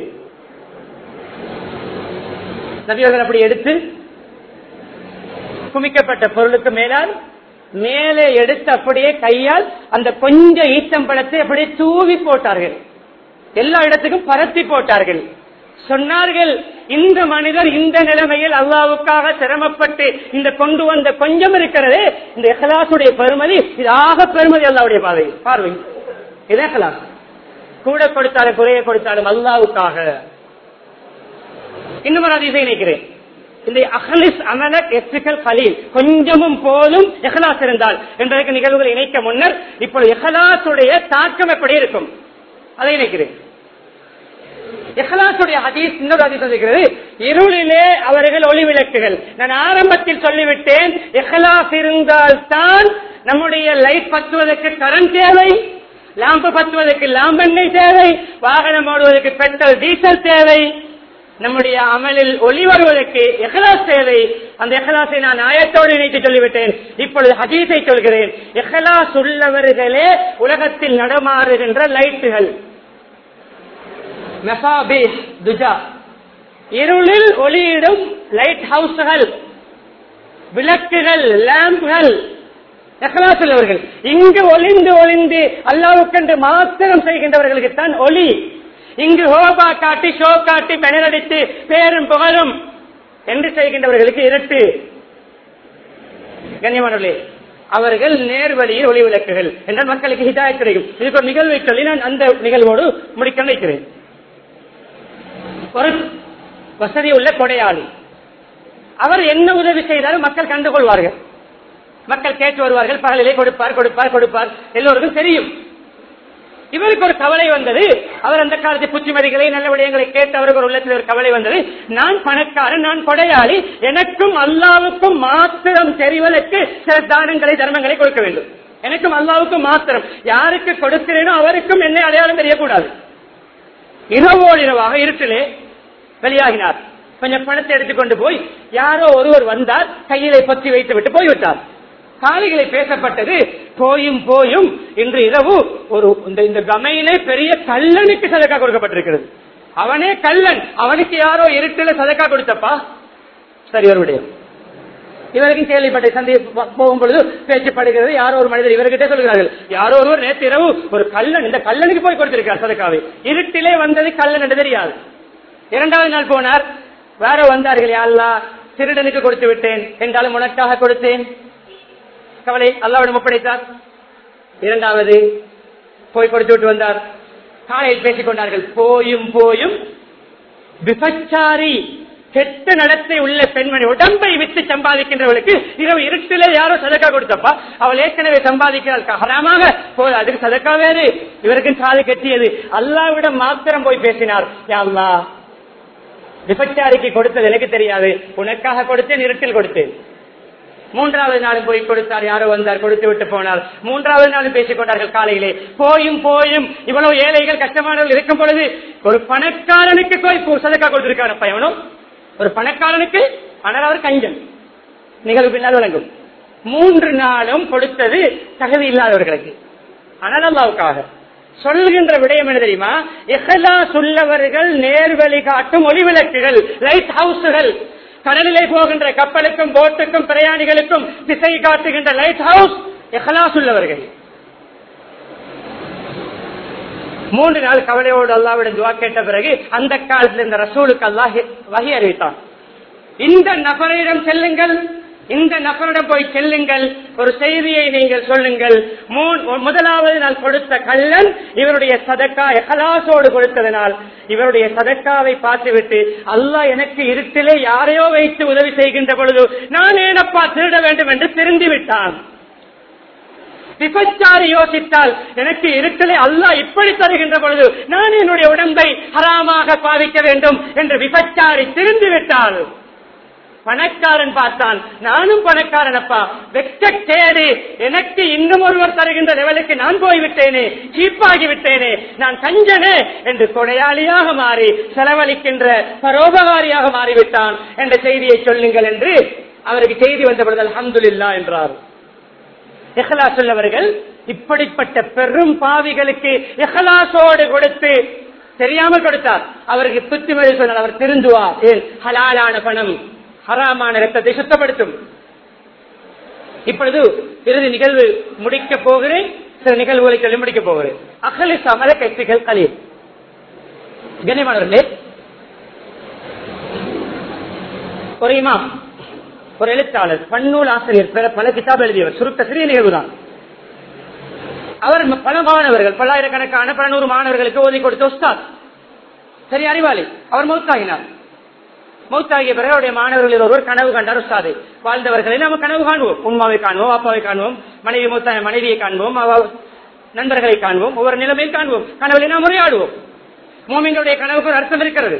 நபியவர்கள் அப்படி எடுத்து குமிக்கப்பட்ட பொருளுக்கு மேலால் மேலே எடுத்து அப்படியே கையால் அந்த கொஞ்சம் ஈச்சம்பழத்தை அப்படியே தூவி போட்டார்கள், எல்லா இடத்துக்கும் பரத்தி போட்டார்கள். சொன்னார்கள், இந்த மனிதர் இந்த நிலைமையில் அல்லாஹ்வுக்காக சிரமப்பட்டு இந்த கொண்டு வந்த கொஞ்சம் இருக்கிறதே, இந்த இஹ்லாஸுடைய பெருமதி, இது ஆக பெருமதி அல்லாஹ்வுடைய பார்வை. இதே இஹ்லாஸ். கூட கொடுத்தாலும் குறைய கொடுத்தாலும் அல்லாஹ்வுக்காக. இன்னும் ஒரு ஹதீஸை நினைக்கிறேன். இந்த அஹ்லிஸ் அமலக் எஸ்கள் கலீல், கொஞ்சமும் போதும் இஹ்லாஸ் இருந்தால் என்பதற்கு நிகழ்வுகளை இணைக்க முன்னர் இப்பொழுது இஹ்லாசுடைய தாக்கம் எப்படி இருக்கும் அதை இணைக்கிறேன். இஹ்லாசுடைய ஹதீஸ் இன்னொரு ஹதீஸ் இருக்கிறது, இருளிலே அவர்கள் ஒளி விளக்குகள். நான் ஆரம்பத்தில் சொல்லிவிட்டேன், இஹ்லாஸ் இருந்தால் தான் நம்முடைய லைட் பற்றுவதற்கு கரண்ட் தேவை, லாம்பு பற்றுவதற்கு லாம்பெண்ணெய் தேவை, வாகனம் ஓடுவதற்கு பெட்ரோல் டீசல் தேவை, நம்முடைய அமலில் ஒளி வருவதற்கு இஹ்லாஸ் தேவை. அந்த இஹ்லாஸை நான் ஆயத்தோடு இணைத்து சொல்லிவிட்டேன். இப்பொழுது ஹதீஸை சொல்கிறேன். இஹ்லாஸ் உள்ளவர்களே உலகத்தில் நடமாறுகின்ற லைட்டுகள், மசாபிஹ் துஜா, இருளில் ஒளியிடும் லைட் ஹவுஸ்கள், விளக்குகள், லேம்புகள். இஹ்லாஸ் உள்ளவர்கள் இங்கு ஒளிந்து ஒளிந்து அல்லாஹ்வுக்கென்று மாத்திரம் செய்கின்றவர்களுக்கு தான் ஒளி. இங்கு ஹோபா காட்டி ஷோ காட்டி பெனரடித்து பேரும் புகழும் என்று செய்கின்றவர்களுக்கு இருட்டு. கண்ணியமானவர்களே, அவர்கள் நேர்வழியில் ஒளி விளக்குகள் என்றால் மக்களுக்கு ஹிதாயத் கிடைக்கும். இதுக்கு ஒரு நிகழ்வை சொல்லி நான் அந்த நிகழ்வோடு முடிக்க நினைக்கிறேன். ஒரு வசதி உள்ள கொடையாளி, அவர் என்ன உதவி செய்தாலும் மக்கள் கண்டுகொள்வார்கள், மக்கள் கேட்டு வருவார்கள், பகலிலே கொடுப்பார் கொடுப்பார் கொடுப்பார், எல்லோருக்கும் தெரியும். இவருக்கு ஒரு கவலை வந்தது. அவர் அந்த காலத்து புத்திமதிகளை நல்ல விடயங்களை கேட்டு அவருக்கு ஒரு உள்ளத்தில் ஒரு கவலை வந்தது. நான் பணக்காரன், நான் கொடையாளி, எனக்கும் அல்லாவுக்கும் மாத்திரம் தெரிவதற்கு சில தானங்களை தர்மங்களை கொடுக்க வேண்டும். எனக்கும் அல்லாவுக்கும் மாத்திரம், யாருக்கு கொடுக்கிறேனோ அவருக்கும் என்னை அடையாளம் தெரியக்கூடாது. இரவோடு இரவாக இருட்டிலே வெளியாகினார். கொஞ்சம் பணத்தை எடுத்துக்கொண்டு போய் யாரோ ஒருவர் வந்தார், கையிலே பொத்தி வைத்து விட்டு போய்விட்டார். காலைகளை பேசப்பட்டது. போயும் போயும் இன்று இரவு ஒரு இந்த கமையிலே பெரிய கல்லனுக்கு சதக்கா கொடுக்கப்பட்டிருக்கிறது. அவனே கல்லன், அவனுக்கு யாரோ இருட்டில சதக்கா கொடுத்தப்பா. சரி, அவருடைய இவருக்கும் கேள்விப்பட்ட சந்தை போகும் பொழுது பேச்சுப்படுகிறது. யாரோ ஒரு மனிதர் இவர்கிட்ட சொல்கிறார்கள், யாரோ ஒருவர் நேற்று இரவு ஒரு கல்லன், இந்த கல்லனுக்கு போய் கொடுத்திருக்கார் சதக்காவை. இருட்டிலே வந்தது கல்லன் என்று தெரியாது. இரண்டாவது நாள் போனார், வேற வந்தார்கள், யா அல்லாஹ் திருடனுக்கு கொடுத்து விட்டேன் என்றாலும் உனக்காக கொடுத்தேன். கவலை அல்லாஹ்விடம் ஒப்படைத்தார். இரண்டாவது போய் கொடுத்து விட்டு வந்தார். காலையில் பேசிக் கொண்டார்கள். போயும் போயும் விபச்சாரி, கெட்ட நடத்தை உள்ள பெண்மணி, உடம்பை விட்டு சம்பாதிக்கின்றவளுக்கு இரவு இருட்டிலே யாரோ சதக்கா கொடுத்தப்பா. அவள் ஏற்கனவே சம்பாதிக்கிறாள், ஹராமாக போது, அதுக்கு சதக்கா வேறு. இவருக்கு காது கட்டியது. அல்லாஹ்விடம் மாத்திரம் போய் பேசினார், யா அல்லாஹ் விபச்சாரிக்கு கொடுத்தது எனக்கு தெரியாது, உனக்காக கொடுத்தேன், இருட்டில் கொடுத்தேன். மூன்றாவது நாளும் போய் கொடுத்தார், யாரோ வந்தார், கொடுத்து விட்டு போனார். மூன்றாவது நாளும் பேசிக் கொண்டார்கள். காலையிலே போயும் போயும் இவ்வளவு ஏழைகள் கஷ்டமானவர்கள் இருக்கும் பொழுது ஒரு பணக்காரனுக்கு போய் சதக்கா கொடுத்திருக்காரு பையனும், ஒரு பணக்காரனுக்கு. ஆனால் அவர் கஞ்சன், நிகழ்வு பின்னால் விளங்கும். 3 நாளும் கொடுத்தது தகுதி இல்லாதவர்களுக்கு. ஆனால் அல்லாஹ்வுக்காக சொல்கின்ற விடயம் என்ன தெரியுமா? இஹ்லாஸ் உள்ளவர்கள் நேர்வழி காட்டும் ஒளி விளக்குகள், லைட் ஹவுஸ்கள், கடலிலே போகின்ற கப்பலுக்கும் போட்டுக்கும் பிரயாணிகளுக்கும் திசை காட்டுகின்ற லைட் ஹவுஸ் இஹ்லாஸ் உள்ளவர்கள். 3 நாள் கவலையோடு அல்லாஹ்விடம் துஆ கேட்ட பிறகு அந்த காலத்தில் இந்த ரசூலுக்கு அல்லாஹ் வஹி அறிவித்தான், இந்த நபரிடம் செல்லுங்கள், இந்த நபரிடம் போய் செல்லுங்கள், ஒரு செய்தியை நீங்கள் சொல்லுங்கள். முதலாவது நாள் கொடுத்த கள்ளன் இவருடைய சதக்கா இஹ்லாஸோடு கொடுத்ததனால் இவருடைய சதக்காவை பார்த்துவிட்டு, அல்லாஹ் எனக்கு இருட்டிலே யாரையோ வைத்து உதவி செய்கின்ற பொழுது நான் ஏனப்பா திருட வேண்டும் என்று திருந்தி விட்டான். விபச்சாரி யோசித்தால், எனக்கு இருட்டிலே அல்லாஹ் இப்படி தருகின்ற பொழுது நான் என்னுடைய உடம்பை ஹராமாக பாவிக்க வேண்டும் என்று விபச்சாரி திருந்தி விட்டால், பணக்காரன் பார்த்தான், நானும் பணக்காரன் அப்பா, வெட்ட கேடு, எனக்கு இன்னும் ஒருவர் தருகின்ற லெவலுக்கு நான் போய்விட்டேனே, சீப்பாகி விட்டேனே, நான் கஞ்சனே என்று கொடையாளியாக மாறி செலவழிக்கின்ற பரோபகாரியாக மாறிவிட்டான் என்ற செய்தியை சொல்லுங்கள் என்று அவருக்கு செய்தி வந்த பொழுது அல்ஹம்துலில்லாஹ் என்றார். இஹ்லாஸ் உள்ளவர்கள் இப்படிப்பட்ட பெரும் பாவிகளுக்கு இஹ்லாஸோடு கொடுத்து தெரியாமல் கொடுத்தார். அவருக்கு புத்திமதி சொன்னால் அவர் திருந்துவார். ஏன்? ஹலாலான பணம் ஹராமான ரத்தத்தை சுத்தப்படுத்தும். இப்பொழுது இறுதி நிகழ்வு முடிக்க போகிறேன், சில நிகழ்வுகளை சொல்லி முடிக்க போகிறேன். அஹ்லிஸ் அமலக் எஸ்கள் கலீல். கண்ணியமானவர்களே, ஒரு இமாம், ஒரு எழுத்தாளர், பன்னூல் ஆசிரியர், பல கிதாப் எழுதியவர், சுருக்க சிறிய நிகழ்வு தான். அவர் பல மாணவர்கள், பல்லாயிரக்கணக்கான 100 மாணவர்களுக்கு ஓதி கொடுத்த உஸ்தாத், சரி அறிவாளி. அவர் மௌத்தாகினார். மௌத்தாகிய பிறகு அவருடைய மாணவர்களில் ஒருவர் கனவு கண்டார். உஸ்தாது, வாழ்ந்தவர்களை நாம் கனவு காணுவோம். உம்மாவை காணுவோம், அப்பாவை காணுவோம், மனைவியை காண்போம், நண்பர்களை காண்போம், ஒவ்வொரு நிலைமையில் காண்போம். கனவுல நாம் உரையாடுவோம். மூமின்களுடைய கனவுக்கு ஒரு அர்த்தம் இருக்கிறது.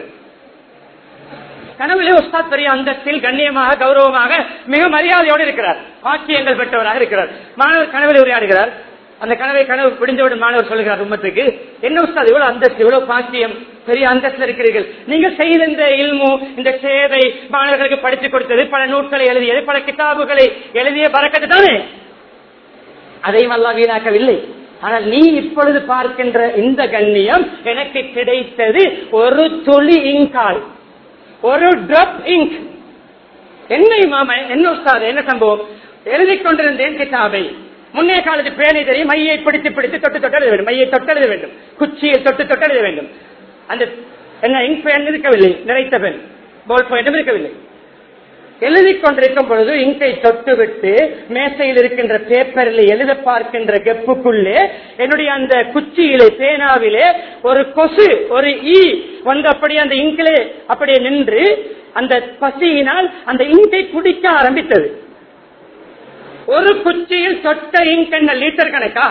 கனவுலே உஸ்தாத் பெரிய அந்தஸ்தில் கண்ணியமாக கௌரவமாக மிக மரியாதையோடு இருக்கிறார், பாக்கியங்கள் பெற்றவராக இருக்கிறார். மாணவர் கனவில் உரையாடுகிறார். அந்த கனவு பிடிந்தவுடன் மாணவர் சொல்லுகிறார் உம்மத்துக்கு, என்ன உஸ்தாத் இவ்வளவு அந்தஸ்து, இவ்வளவு பாக்கியம், பெரிய அந்தஸ்தில் இருக்கிறீர்கள். நீங்கள் செய்த இந்த இல்மு, இந்த சேவை, மாணவர்களுக்கு படித்துக் கொடுத்தது, பல நூட்களை எழுதியது, பல கிதாபுகளை எழுதிய பரக்கத்து தானே, அதையும் அல்லாஹ் வீணாக்கவில்லை. ஆனால் நீ இப்பொழுது பார்க்கின்ற இந்த கண்ணியம் எனக்கு கிடைத்தது ஒரு துளி இங்கால், ஒரு டிராப் இங்க். என்ன மாமா, என்ன உஸ்தாது, என்ன சம்பவம்? எழுதிக் கொண்டிருந்தேன் கிதாபை. முன்னே காலத்து பேனை தெரியும், மையை பிடித்து தொட்டு எழுத வேண்டும், மையை தொட்டு எழுத வேண்டும், குச்சியில் தொட்டு எழுத வேண்டும். அந்த என்ன இங்க் பேன் இருக்கவில்லை, நிறைத்த பெண் பால் பாயிண்டும் இருக்கவில்லை. எழுதிக் கொண்டிருக்கும் பொழுது இங்கை தொட்டு விட்டு மேசையில் இருக்கின்ற பேப்பரில் எழுத பார்க்கின்ற கெப்புக்குள்ளே என்னுடைய அந்த குச்சியிலே பேனாவிலே ஒரு கொசு, ஒரு ஈ வந்து அப்படியே அந்த இங்கிலே அப்படியே நின்று அந்த பசியினால் அந்த இங்கை குடிக்க ஆரம்பித்தது. ஒரு குச்சியில் தொட்ட இங்க் என்ன லிட்டர் கணக்கா?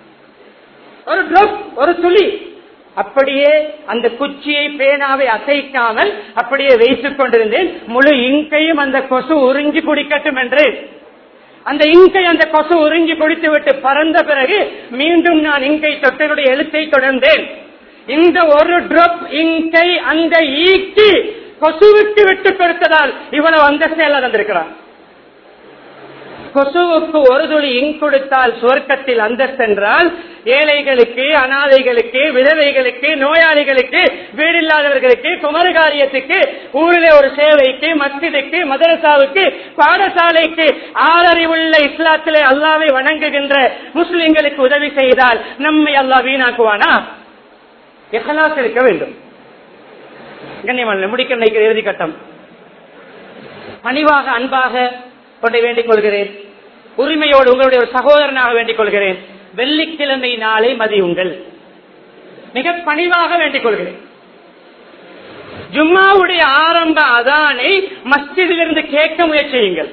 ஒரு டிராப், ஒரு துளி. அப்படியே அந்த குச்சியை பேனாவை அசைக்காமல் அப்படியே வைத்துக் கொண்டிருந்தேன். முழு இங்கையும் அந்த கொசு உறிஞ்சி குடிக்கட்டும் என்று. அந்த இங்கை அந்த கொசு உறிஞ்சி குடித்து விட்டு பறந்த பிறகு மீண்டும் நான் இங்கை தொட்டனுடைய எழுத்தை தொடர்ந்தேன். இந்த ஒரு டிராப் இங்கை அந்த ஈக்கி கொசுவுக்கு விட்டு கொடுத்ததால் இவ்வளவு அந்தஸ்து எல்லாம் தந்திருக்கிறான். கொசுவுக்கு ஒரு துளி இங்க் கொடுத்தால் சுவர்க்கத்தில் அந்தஸ்து என்றால், ஏழைகளுக்கு, அனாதைகளுக்கு, விதவைகளுக்கு, நோயாளிகளுக்கு, வீடில்லாதவர்களுக்கு, குமரகாரியத்துக்கு, ஊரிலே ஒரு சேவைக்கு, மஸ்ஜிதுக்கு, மதரசாவுக்கு, பாடசாலைக்கு, ஆறறிவுள்ள இஸ்லாத்திலே அல்லாவை வணங்குகின்ற முஸ்லிம்களுக்கு உதவி செய்தால் நம்மை அல்லாஹ் வீணாக்குவானா? இஹ்லாஸ் இருக்க வேண்டும். கண்ணியமான முடிக்க நினைக்கிற இறுதி கட்டம். பணிவாக அன்பாக கொண்டை வேண்டிக் கொள்கிறேன். உரிமையோடு உங்களுடைய ஒரு சகோதரனாக வேண்டிக் கொள்கிறேன். வெள்ளிக்கிழமை நாளை மதியுங்கள். மிக பணிவாக வேண்டிக் கொள்கிறேன். ஜும்மாவுடைய ஆரம்ப அதானை மஸ்ஜிதிலிருந்து கேட்க முயற்சியுங்கள்.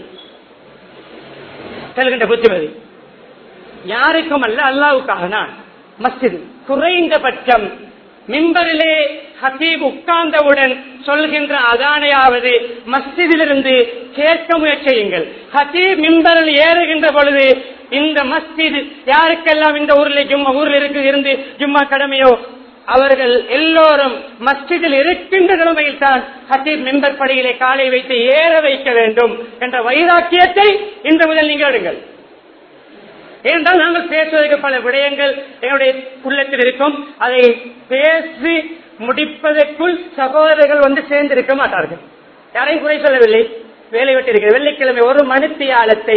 செல்கின்ற புத்திமதி யாருக்கும் அல்ல, அல்லாஹ்வுக்காக. நான் மஸ்ஜித் குறைந்தபட்சம் மிம்பரிலே ஹதீப் உட்கார்ந்தவுடன் சொல்கின்ற அதானையாவது மஸ்ஜிதிலிருந்து கேட்க முயற்சியுங்கள். ஹதீப் மிம்பரில் ஏறுகின்ற பொழுது இந்த மஸ்ஜித் யாருக்கெல்லாம் இந்த ஊரில் இருந்து ஜும்மா கடமையோ அவர்கள் எல்லோரும் மஸ்ஜிதில் இருக்கின்ற நிலைமையில் தான் ஹதீப் மிம்பர் படியிலே காலை வைத்து ஏற வைக்க வேண்டும் என்ற வைராக்கியத்தை இன்று முதல் நீங்கள் எடுங்கள். ஏனென்றால் நாங்கள் பேசுவதற்கு பல விடயங்கள் எங்களுடைய உள்ளத்தில் இருக்கும். அதை பேசி முடிப்பதற்குள் சகோதரர்கள் வந்து சேர்ந்து இருக்க மாட்டார்கள். யாரையும் குறை சொல்லவில்லை, வேலை விட்டு இருக்கிற வெள்ளிக்கிழமை ஒரு மணித்தியாலத்தை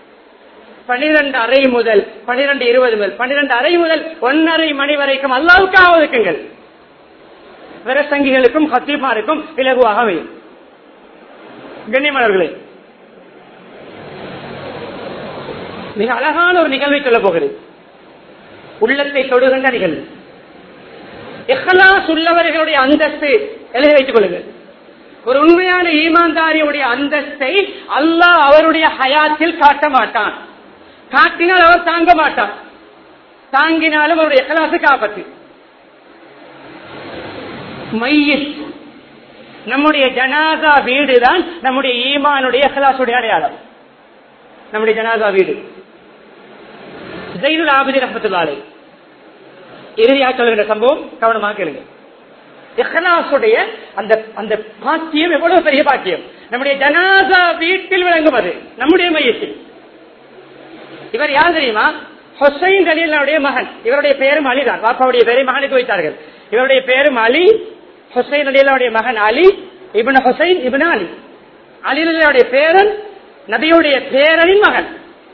12:30 முதல் 12:20 முதல் 1:30 மணி வரைக்கும் அல்லாஹ்வுக்காக ஒதுக்குங்கள். விரசங்கிகளுக்கும் ஹத்தீமாருக்கும் இலகுவாக அமையும். கண்ணியமானவர்களே, மிக அழகான ஒரு நிகழ்வை சொல்ல போகிறேன். உள்ளத்தை தொடுகின்ற நிகழ்வு. இஹ்லாஸ் உள்ளவர்களுடைய அந்தஸ்து எழுதி வைத்துக் கொள்ளுங்கள். ஒரு உண்மையான ஈமான்தாரியுடைய அந்தஸ்தை அல்லாஹ் அவருடைய ஹயாத்தில் காட்ட மாட்டான். காட்டினால் அவர் தாங்க மாட்டான். தாங்கினாலும் அவருடைய இஹ்லாஸுக்கு ஆபத்து. மையித், நம்முடைய ஜனாசா வீடுதான் நம்முடைய ஈமானுடைய இஹ்லாஸுடைய அடையாளம். நம்முடைய ஜனாசா வீடு. ஸைனுல் ஆபிதீன் ரஹ்மத்துல்லாஹி அலைஹி இறுதியாக சொல்கிற சம்பவம் கவனமாக கேளுங்க. இஹ்லாஸுடைய அந்த பாக்கியம் எவ்வளவு பெரிய பாக்கியம். நம்முடைய ஜனாசா வீட்டில் விளங்கும். அது நம்முடைய மையத்தில். இவர் யார் தெரியுமா? ஹுசைன் ரலியல்லாஹுடைய மகன். இவருடைய பெயரும் அலி தான். பாப்பாவுடைய பெயரை மகனுக்கு வைத்தார்கள். இவருடைய பெயரும் அலி. ஹுசைன் ரலியல்லாஹுடைய மகன் அலி இப்னு ஹுசைன் இப்னு அலி. அலி ரலியல்லாஹுடைய பேரன், நபியுடைய பேரனின் மகன்.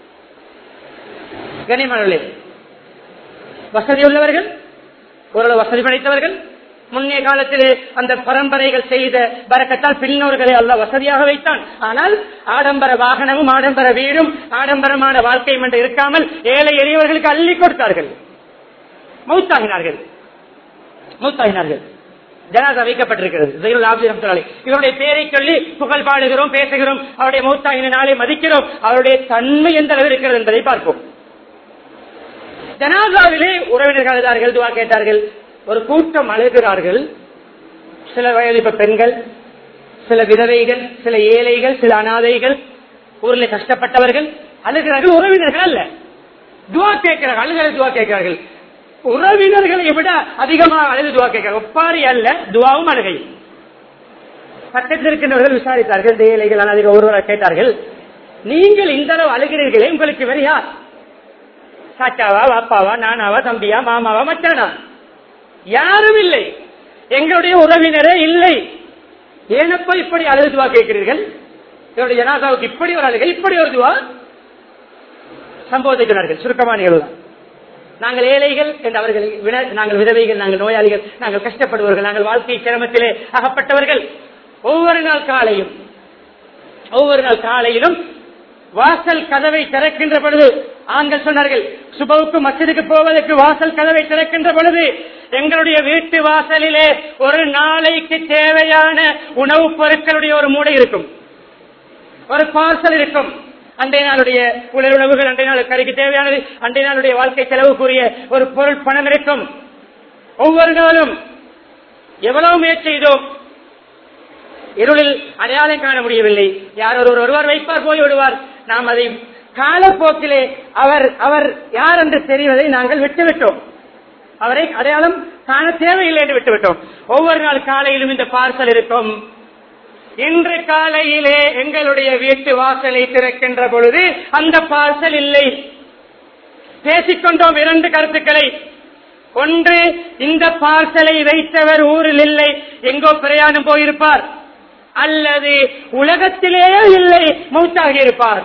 கனிமணி வசதி உள்ளவர்கள், ஓரளவு வசதி படைத்தவர்கள். முன்னே காலத்திலே அந்த பரம்பரைகள் செய்த பரக்கத்தால் பின்னோர்களை அல்லாஹ் வசதியாக வைத்தான். ஆனால் ஆடம்பர வாகனமும் ஆடம்பர வீடும் ஆடம்பரமான வாழ்க்கையும் என்று இருக்காமல் ஏழை எளியவர்களுக்கு அள்ளி கொடுத்தார்கள். மௌத்தாகினார்கள். ஜனாதா வைக்கப்பட்டிருக்கிறது. இவருடைய பேரை சொல்லி புகழ் பாடுகிறோம், பேசுகிறோம், அவருடைய மௌத்தாகின நாளை மதிக்கிறோம். அவருடைய தன்மை எந்த அளவு இருக்கிறது என்பதை பார்ப்போம். ஜனாதாவிலே உறவினர்கள் அழுதார்கள், துவா கேட்டார்கள். ஒரு கூட்டம் அழுகிறார்கள். சில வயது பெண்கள், சில விதவைகள், சில ஏழைகள், சில அனாதைகள், ஊரில் கஷ்டப்பட்டவர்கள் அழுகிறார்கள். உறவினர்கள் அல்ல, துவா கேட்கிறார்கள். அழுகிற துவா கேட்கிறார்கள். உறவினர்களை விட அதிகமாக அழுது துவா கேட்கிறார்கள். ஒப்பாரி அல்ல, துவாவும் அழுகை. பக்கத்தில் இருக்கின்றவர்கள் விசாரித்தார்கள். இந்த ஏழைகள் அனாதைகள் ஒருவராக கேட்டார்கள், நீங்கள் இந்த அளவு அழுகிறீர்களே, உங்களுக்கு வேறு யார்? சாச்சாவா, வாப்பாவா, நானாவா, தம்பியா, மாமாவா, மச்சானா? யாரும் இல்லை. எங்களுடைய உறவினரே இல்லை. ஏனப்பா இப்படி அழுது துவா கேட்கிறீர்கள்? என்னுடைய ஜனாதாவுக்கு இப்படி ஒரு அழுகை, இப்படி ஒரு துவா? சம்பவத்தை சொன்னார்கள். சுருக்கமான நிகழ்வு. நாங்கள் ஏழைகள் என்று அவர்கள், நாங்கள் விதவைகள், நாங்கள் நோயாளிகள், நாங்கள் கஷ்டப்படுவர்கள், நாங்கள் வாழ்க்கை சிரமத்திலே அகப்பட்டவர்கள். ஒவ்வொரு நாள் காலையிலும் வாசல் கதவை திறக்கின்ற பொழுது ஆண்கள் சொன்னார்கள், சுபவுக்கு மஸ்ஜிதுக்கு போவதற்கு வாசல் கதவை திறக்கின்ற பொழுது எங்களுடைய வீட்டு வாசலிலே ஒரு நாளைக்கு தேவையான உணவுப் பொருட்களுடைய ஒரு மூடை இருக்கும், ஒரு பார்சல் இருக்கும். அன்றைய நாளுடைய உலர் உணவுகள், அன்றைய நாள் கறிக்கு தேவையானது, அன்றைய நாளுடைய வாழ்க்கை செலவுக்குரிய ஒரு பொருள் பணம் இருக்கும். ஒவ்வொரு நாளும் எவ்வளவு முயற்சி செய்தோம், இருளில் அடையாளம் காண முடியவில்லை. யார் ஒருவர் வைப்பார், போய் விடுவார். நாம் அதை காலப்போக்கிலே அவர் யார் என்று தெரிவதை நாங்கள் விட்டுவிட்டோம். அவரை அடையாளம் காண தேவையில்லை என்று விட்டுவிட்டோம். ஒவ்வொரு நாள் காலையிலும் இந்த பார்சல் இருக்கும். இன்று காலையிலே எங்களுடைய வீட்டு வாசலை திறக்கின்ற பொழுது அந்த பார்சல் இல்லை. பேசிக்கொண்டோம் இரண்டு கருத்துக்களை. ஒன்று, இந்த பார்சலை வைத்தவர் ஊரில் இல்லை, எங்கோ பிரயாணம் போயிருப்பார், அல்லது உலகத்திலேயே இல்லை, மௌத்தாகி இருப்பார்.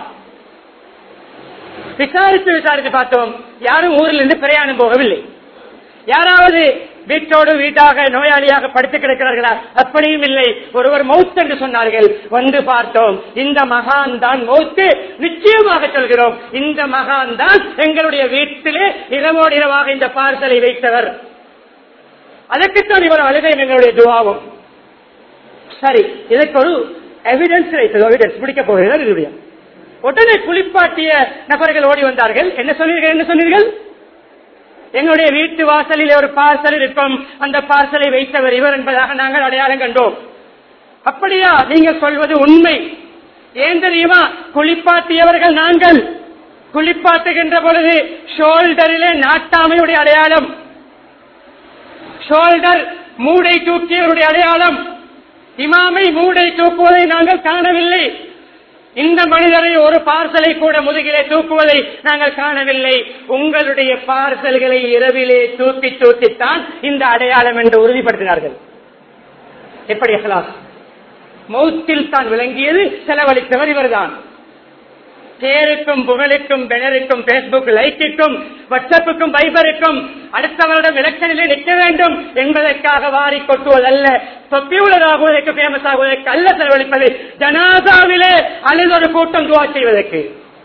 விசாரித்து பார்த்தோம், யாரும் ஊரில் இருந்து பிரயாணம் போகவில்லை. யாராவது வீட்டாக நோயாளியாக படுத்து கிடக்கிறார்களா? அப்படியும் இல்லை. ஒருவர் மௌத் என்று சொன்னார்கள். வந்து பார்த்தோம், இந்த மகான் தான் மௌத்து. நிச்சயமாக சொல்கிறோம், இந்த மகான் தான் எங்களுடைய வீட்டிலே இரவோடு இரவாக இந்த பார்சலை வைத்தவர். அதற்குத்தான் இவர் அழுகை, எங்களுடைய துவாவும். சரி, இதற்கு ஒரு எவிடன்ஸ் பிடிக்க போகிறது. உடனே குளிப்பாட்டிய நபர்கள் ஓடி வந்தார்கள். என்ன சொன்னீர்கள்? எங்களுடைய வீட்டு வாசலில் ஒரு பார்சல் இருக்கும், அந்த பார்சலை வைத்தவர் இவர் என்பதாக நாங்கள் அடையாளம் கண்டோம். அப்படியா? நீங்கள் சொல்வது உண்மை. ஏன் தெரியுமா? குளிப்பாட்டியவர்கள் நாங்கள். குளிப்பாட்டுகின்ற பொழுது ஷோல்டரிலே நாட்டாமையுடைய அடையாளம், ஷோல்டர் மூடை தூக்கியவருடைய அடையாளம். இமாமை மூடை தூக்குவதை நாங்கள் காணவில்லை. இந்த மனிதரை ஒரு பார்சலை கூட முதுகிலே தூக்குவதை நாங்கள் காணவில்லை. உங்களுடைய பார்சல்களை இரவிலே தூக்கித்தான் இந்த அடையாளம் என்று உறுதிப்படுத்தினார்கள். எப்படி இஹ்லாஸ்? மௌத்தில் தான் விளங்கியது, செலவழித்தவர் இவர்தான். பேருக்கும் புகழுக்கும் பெனருக்கும் பேஸ்புக் லைக்குக்கும் வாட்ஸ்அப்புக்கும் வைபருக்கும் அடுத்த வருடம் எலெக்ஷனிலே நிற்க வேண்டும் என்பதற்காக வாரி கொட்டுவதல்ல, தொப்பியுள்ளர் ஆகுவதற்கு, பேமஸ் ஆகுவதற்கு அல்ல செலவழிப்பது. ஜனாதாவிலே அழுதொரு கூட்டம் துவா செய்வதற்கு.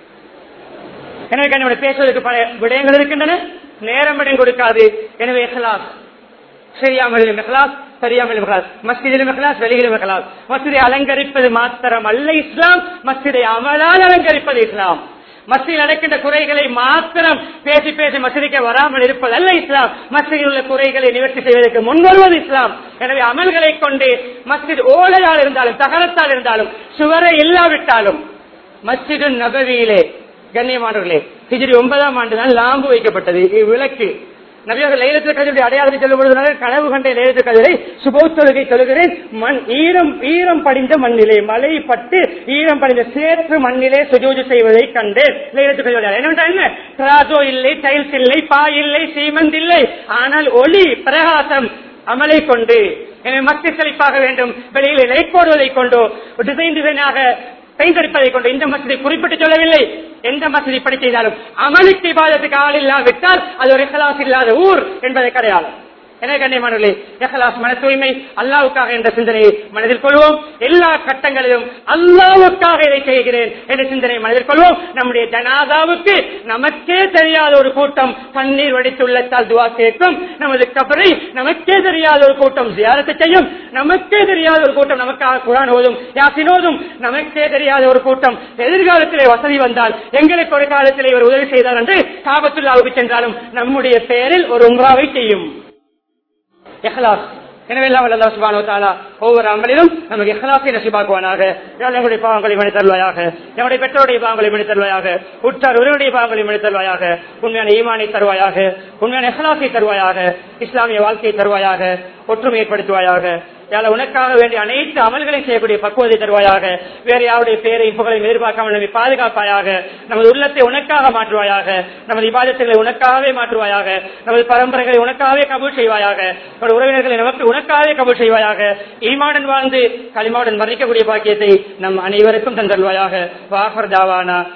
எனவே பேசுவதற்கு பல விடயங்கள் இருக்கின்றன, நேரம் விடம் கொடுக்காது. எனவே இஹ்லாஸ், சரியாமலும் இஹ்லாஸ், சரியாமலும் இஹ்லாஸ், மஸ்ஜிதிலும் இஹ்லாஸ், வெளியிலும் இஹ்லாஸ். மஸ்ஜிதை அலங்கரிப்பது மாத்திரம் அல்ல இஸ்லாம், மஸ்ஜிதை அமலால் அலங்கரிப்பது இஸ்லாம். மஸ்ஜிதில் நடக்கின்ற குறைகளை மாத்திரம் பேசி மஸ்ஜிதுக்கு வராமல் இருப்பது அல்ல இஸ்லாம். மஸ்ஜிதில் உள்ள குறைகளை நிவர்த்தி செய்வதற்கு முன்வருவது இஸ்லாம். எனவே அமல்களை கொண்டு மஸ்ஜித் ஓலையால் இருந்தாலும் தகரத்தால் இருந்தாலும் சுவரை இல்லாவிட்டாலும் மஸ்ஜிது நபவியிலே கண்ணியமானவர்களே ஹிஜ்ரி 9ஆம் ஆண்டு தான் லாம்பு வைக்கப்பட்டது. விளக்கு நபியாக லைலத்துல் கத்ருடைய அடையாளத்தை சொல்லும் பொழுது கனவு கண்ட லைலத்துல் கத்ரை சுபஹ் தொழுகை தொழுகிறேன், மண் ஈரம் படிந்த மண்ணிலே, மழை பட்டு ஈரம் படிந்த சேற்று மண்ணிலே சுஜூது செய்வதை கண்டேன். லைலத்துல் கத்ருடைய என்ன? திராசோ இல்லை, டைல்ஸ் இல்லை, பாய் இல்லை, சீமந்த் இல்லை, ஆனால் ஒளி பிரகாசம் அமலை கொண்டு. எனவே மஸ்ஜித் செழிப்பாக வேண்டும், வெளியில் லைட் போடுவதை கொண்டோ டிசைனாக பெயிண்ட் அடிப்பதை கொண்டு இந்த மஸ்ஜிதை குறிப்பிட்டு சொல்லவில்லை. எந்த மஸ்ஜிதை படித்தாலும் அமலுக்கு இபாதத்துக்கு ஆள் இல்லாவிட்டால் அது ஒரு இஹ்லாஸ் இல்லாத ஊர் என்பதை கிடையாது. எனவே கண்ணியமானவர்களே, இஹ்லாஸ் மன தூய்மை, அல்லாஹ்வுக்காக என்ற சிந்தனையை மனதில் கொள்வோம். எல்லா கட்டங்களிலும் அல்லாஹ்வுக்காக இதை செய்கிறேன் என்ற சிந்தனை மனதில் கொள்வோம். நம்முடைய ஜனாதாவுக்கு நமக்கே தெரியாத ஒரு கூட்டம் தண்ணீர் வடித்துள்ளத்தால் துவா கேட்கும். நமது கபரை நமக்கே தெரியாத ஒரு கூட்டம் ஜியாரத்தை செய்யும். நமக்கே தெரியாத ஒரு கூட்டம் நமக்காக குர்ஆன் ஓதும், யாசின் ஓதும். நமக்கே தெரியாத ஒரு கூட்டம் எதிர்காலத்திலே வசதி வந்தால் எங்களுக்கு ஒரு காலத்திலே இவர் உதவி செய்தார் என்று காபத்துல்லாவுக்கு சென்றாலும் நம்முடைய பெயரில் ஒரு உம்ராவை செய்யும். இஹ்லாஸ். எனவே அல்லாஹ் சுப்ஹானஹு வ தஆலா ஒவ்வொரு அமலிலும் நமக்கு இஹ்லாஸை நஸீபாக்குவானாக. எங்களுடைய பாவங்களை மன்னித்து தருவாயாக, எங்களுடைய பெற்றோருடைய பாவங்களை மன்னித்து தருவாயாக, உற்றார் உறவினருடைய பாவங்களை மன்னித்து தருவாயாக, உண்மையான ஈமானை தருவாயாக, உண்மையான இஹ்லாஸை தருவாயாக, இஸ்லாமிய வாழ்க்கையை தருவாயாக, ஒற்றுமை ஏற்படுத்துவாயாக. யாழ் உனக்காக வேண்டிய அனைத்து அமல்களையும் செய்யக்கூடிய பக்குவத்தை தருவாயாக. வேறு யாருடைய பேரை புகழையும் எதிர்பார்க்காமல் நம்மை பாதுகாப்பாயாக. நமது உள்ளத்தை உனக்காக மாற்றுவாயாக, நமது இபாதத்துகளை உனக்காகவே மாற்றுவாயாக, நமது பரம்பரைகளை உனக்காகவே கபூல் செய்வாயாக, நமது உறவினர்களை நமக்கு உனக்காகவே கபூல் செய்வாயாக. ஈமானுடன் வாழ்ந்து களிமாவுடன் மரணிக்கக்கூடிய பாக்கியத்தை நம் அனைவருக்கும் தந்தல்வாயாக. வாஹர் தாவானா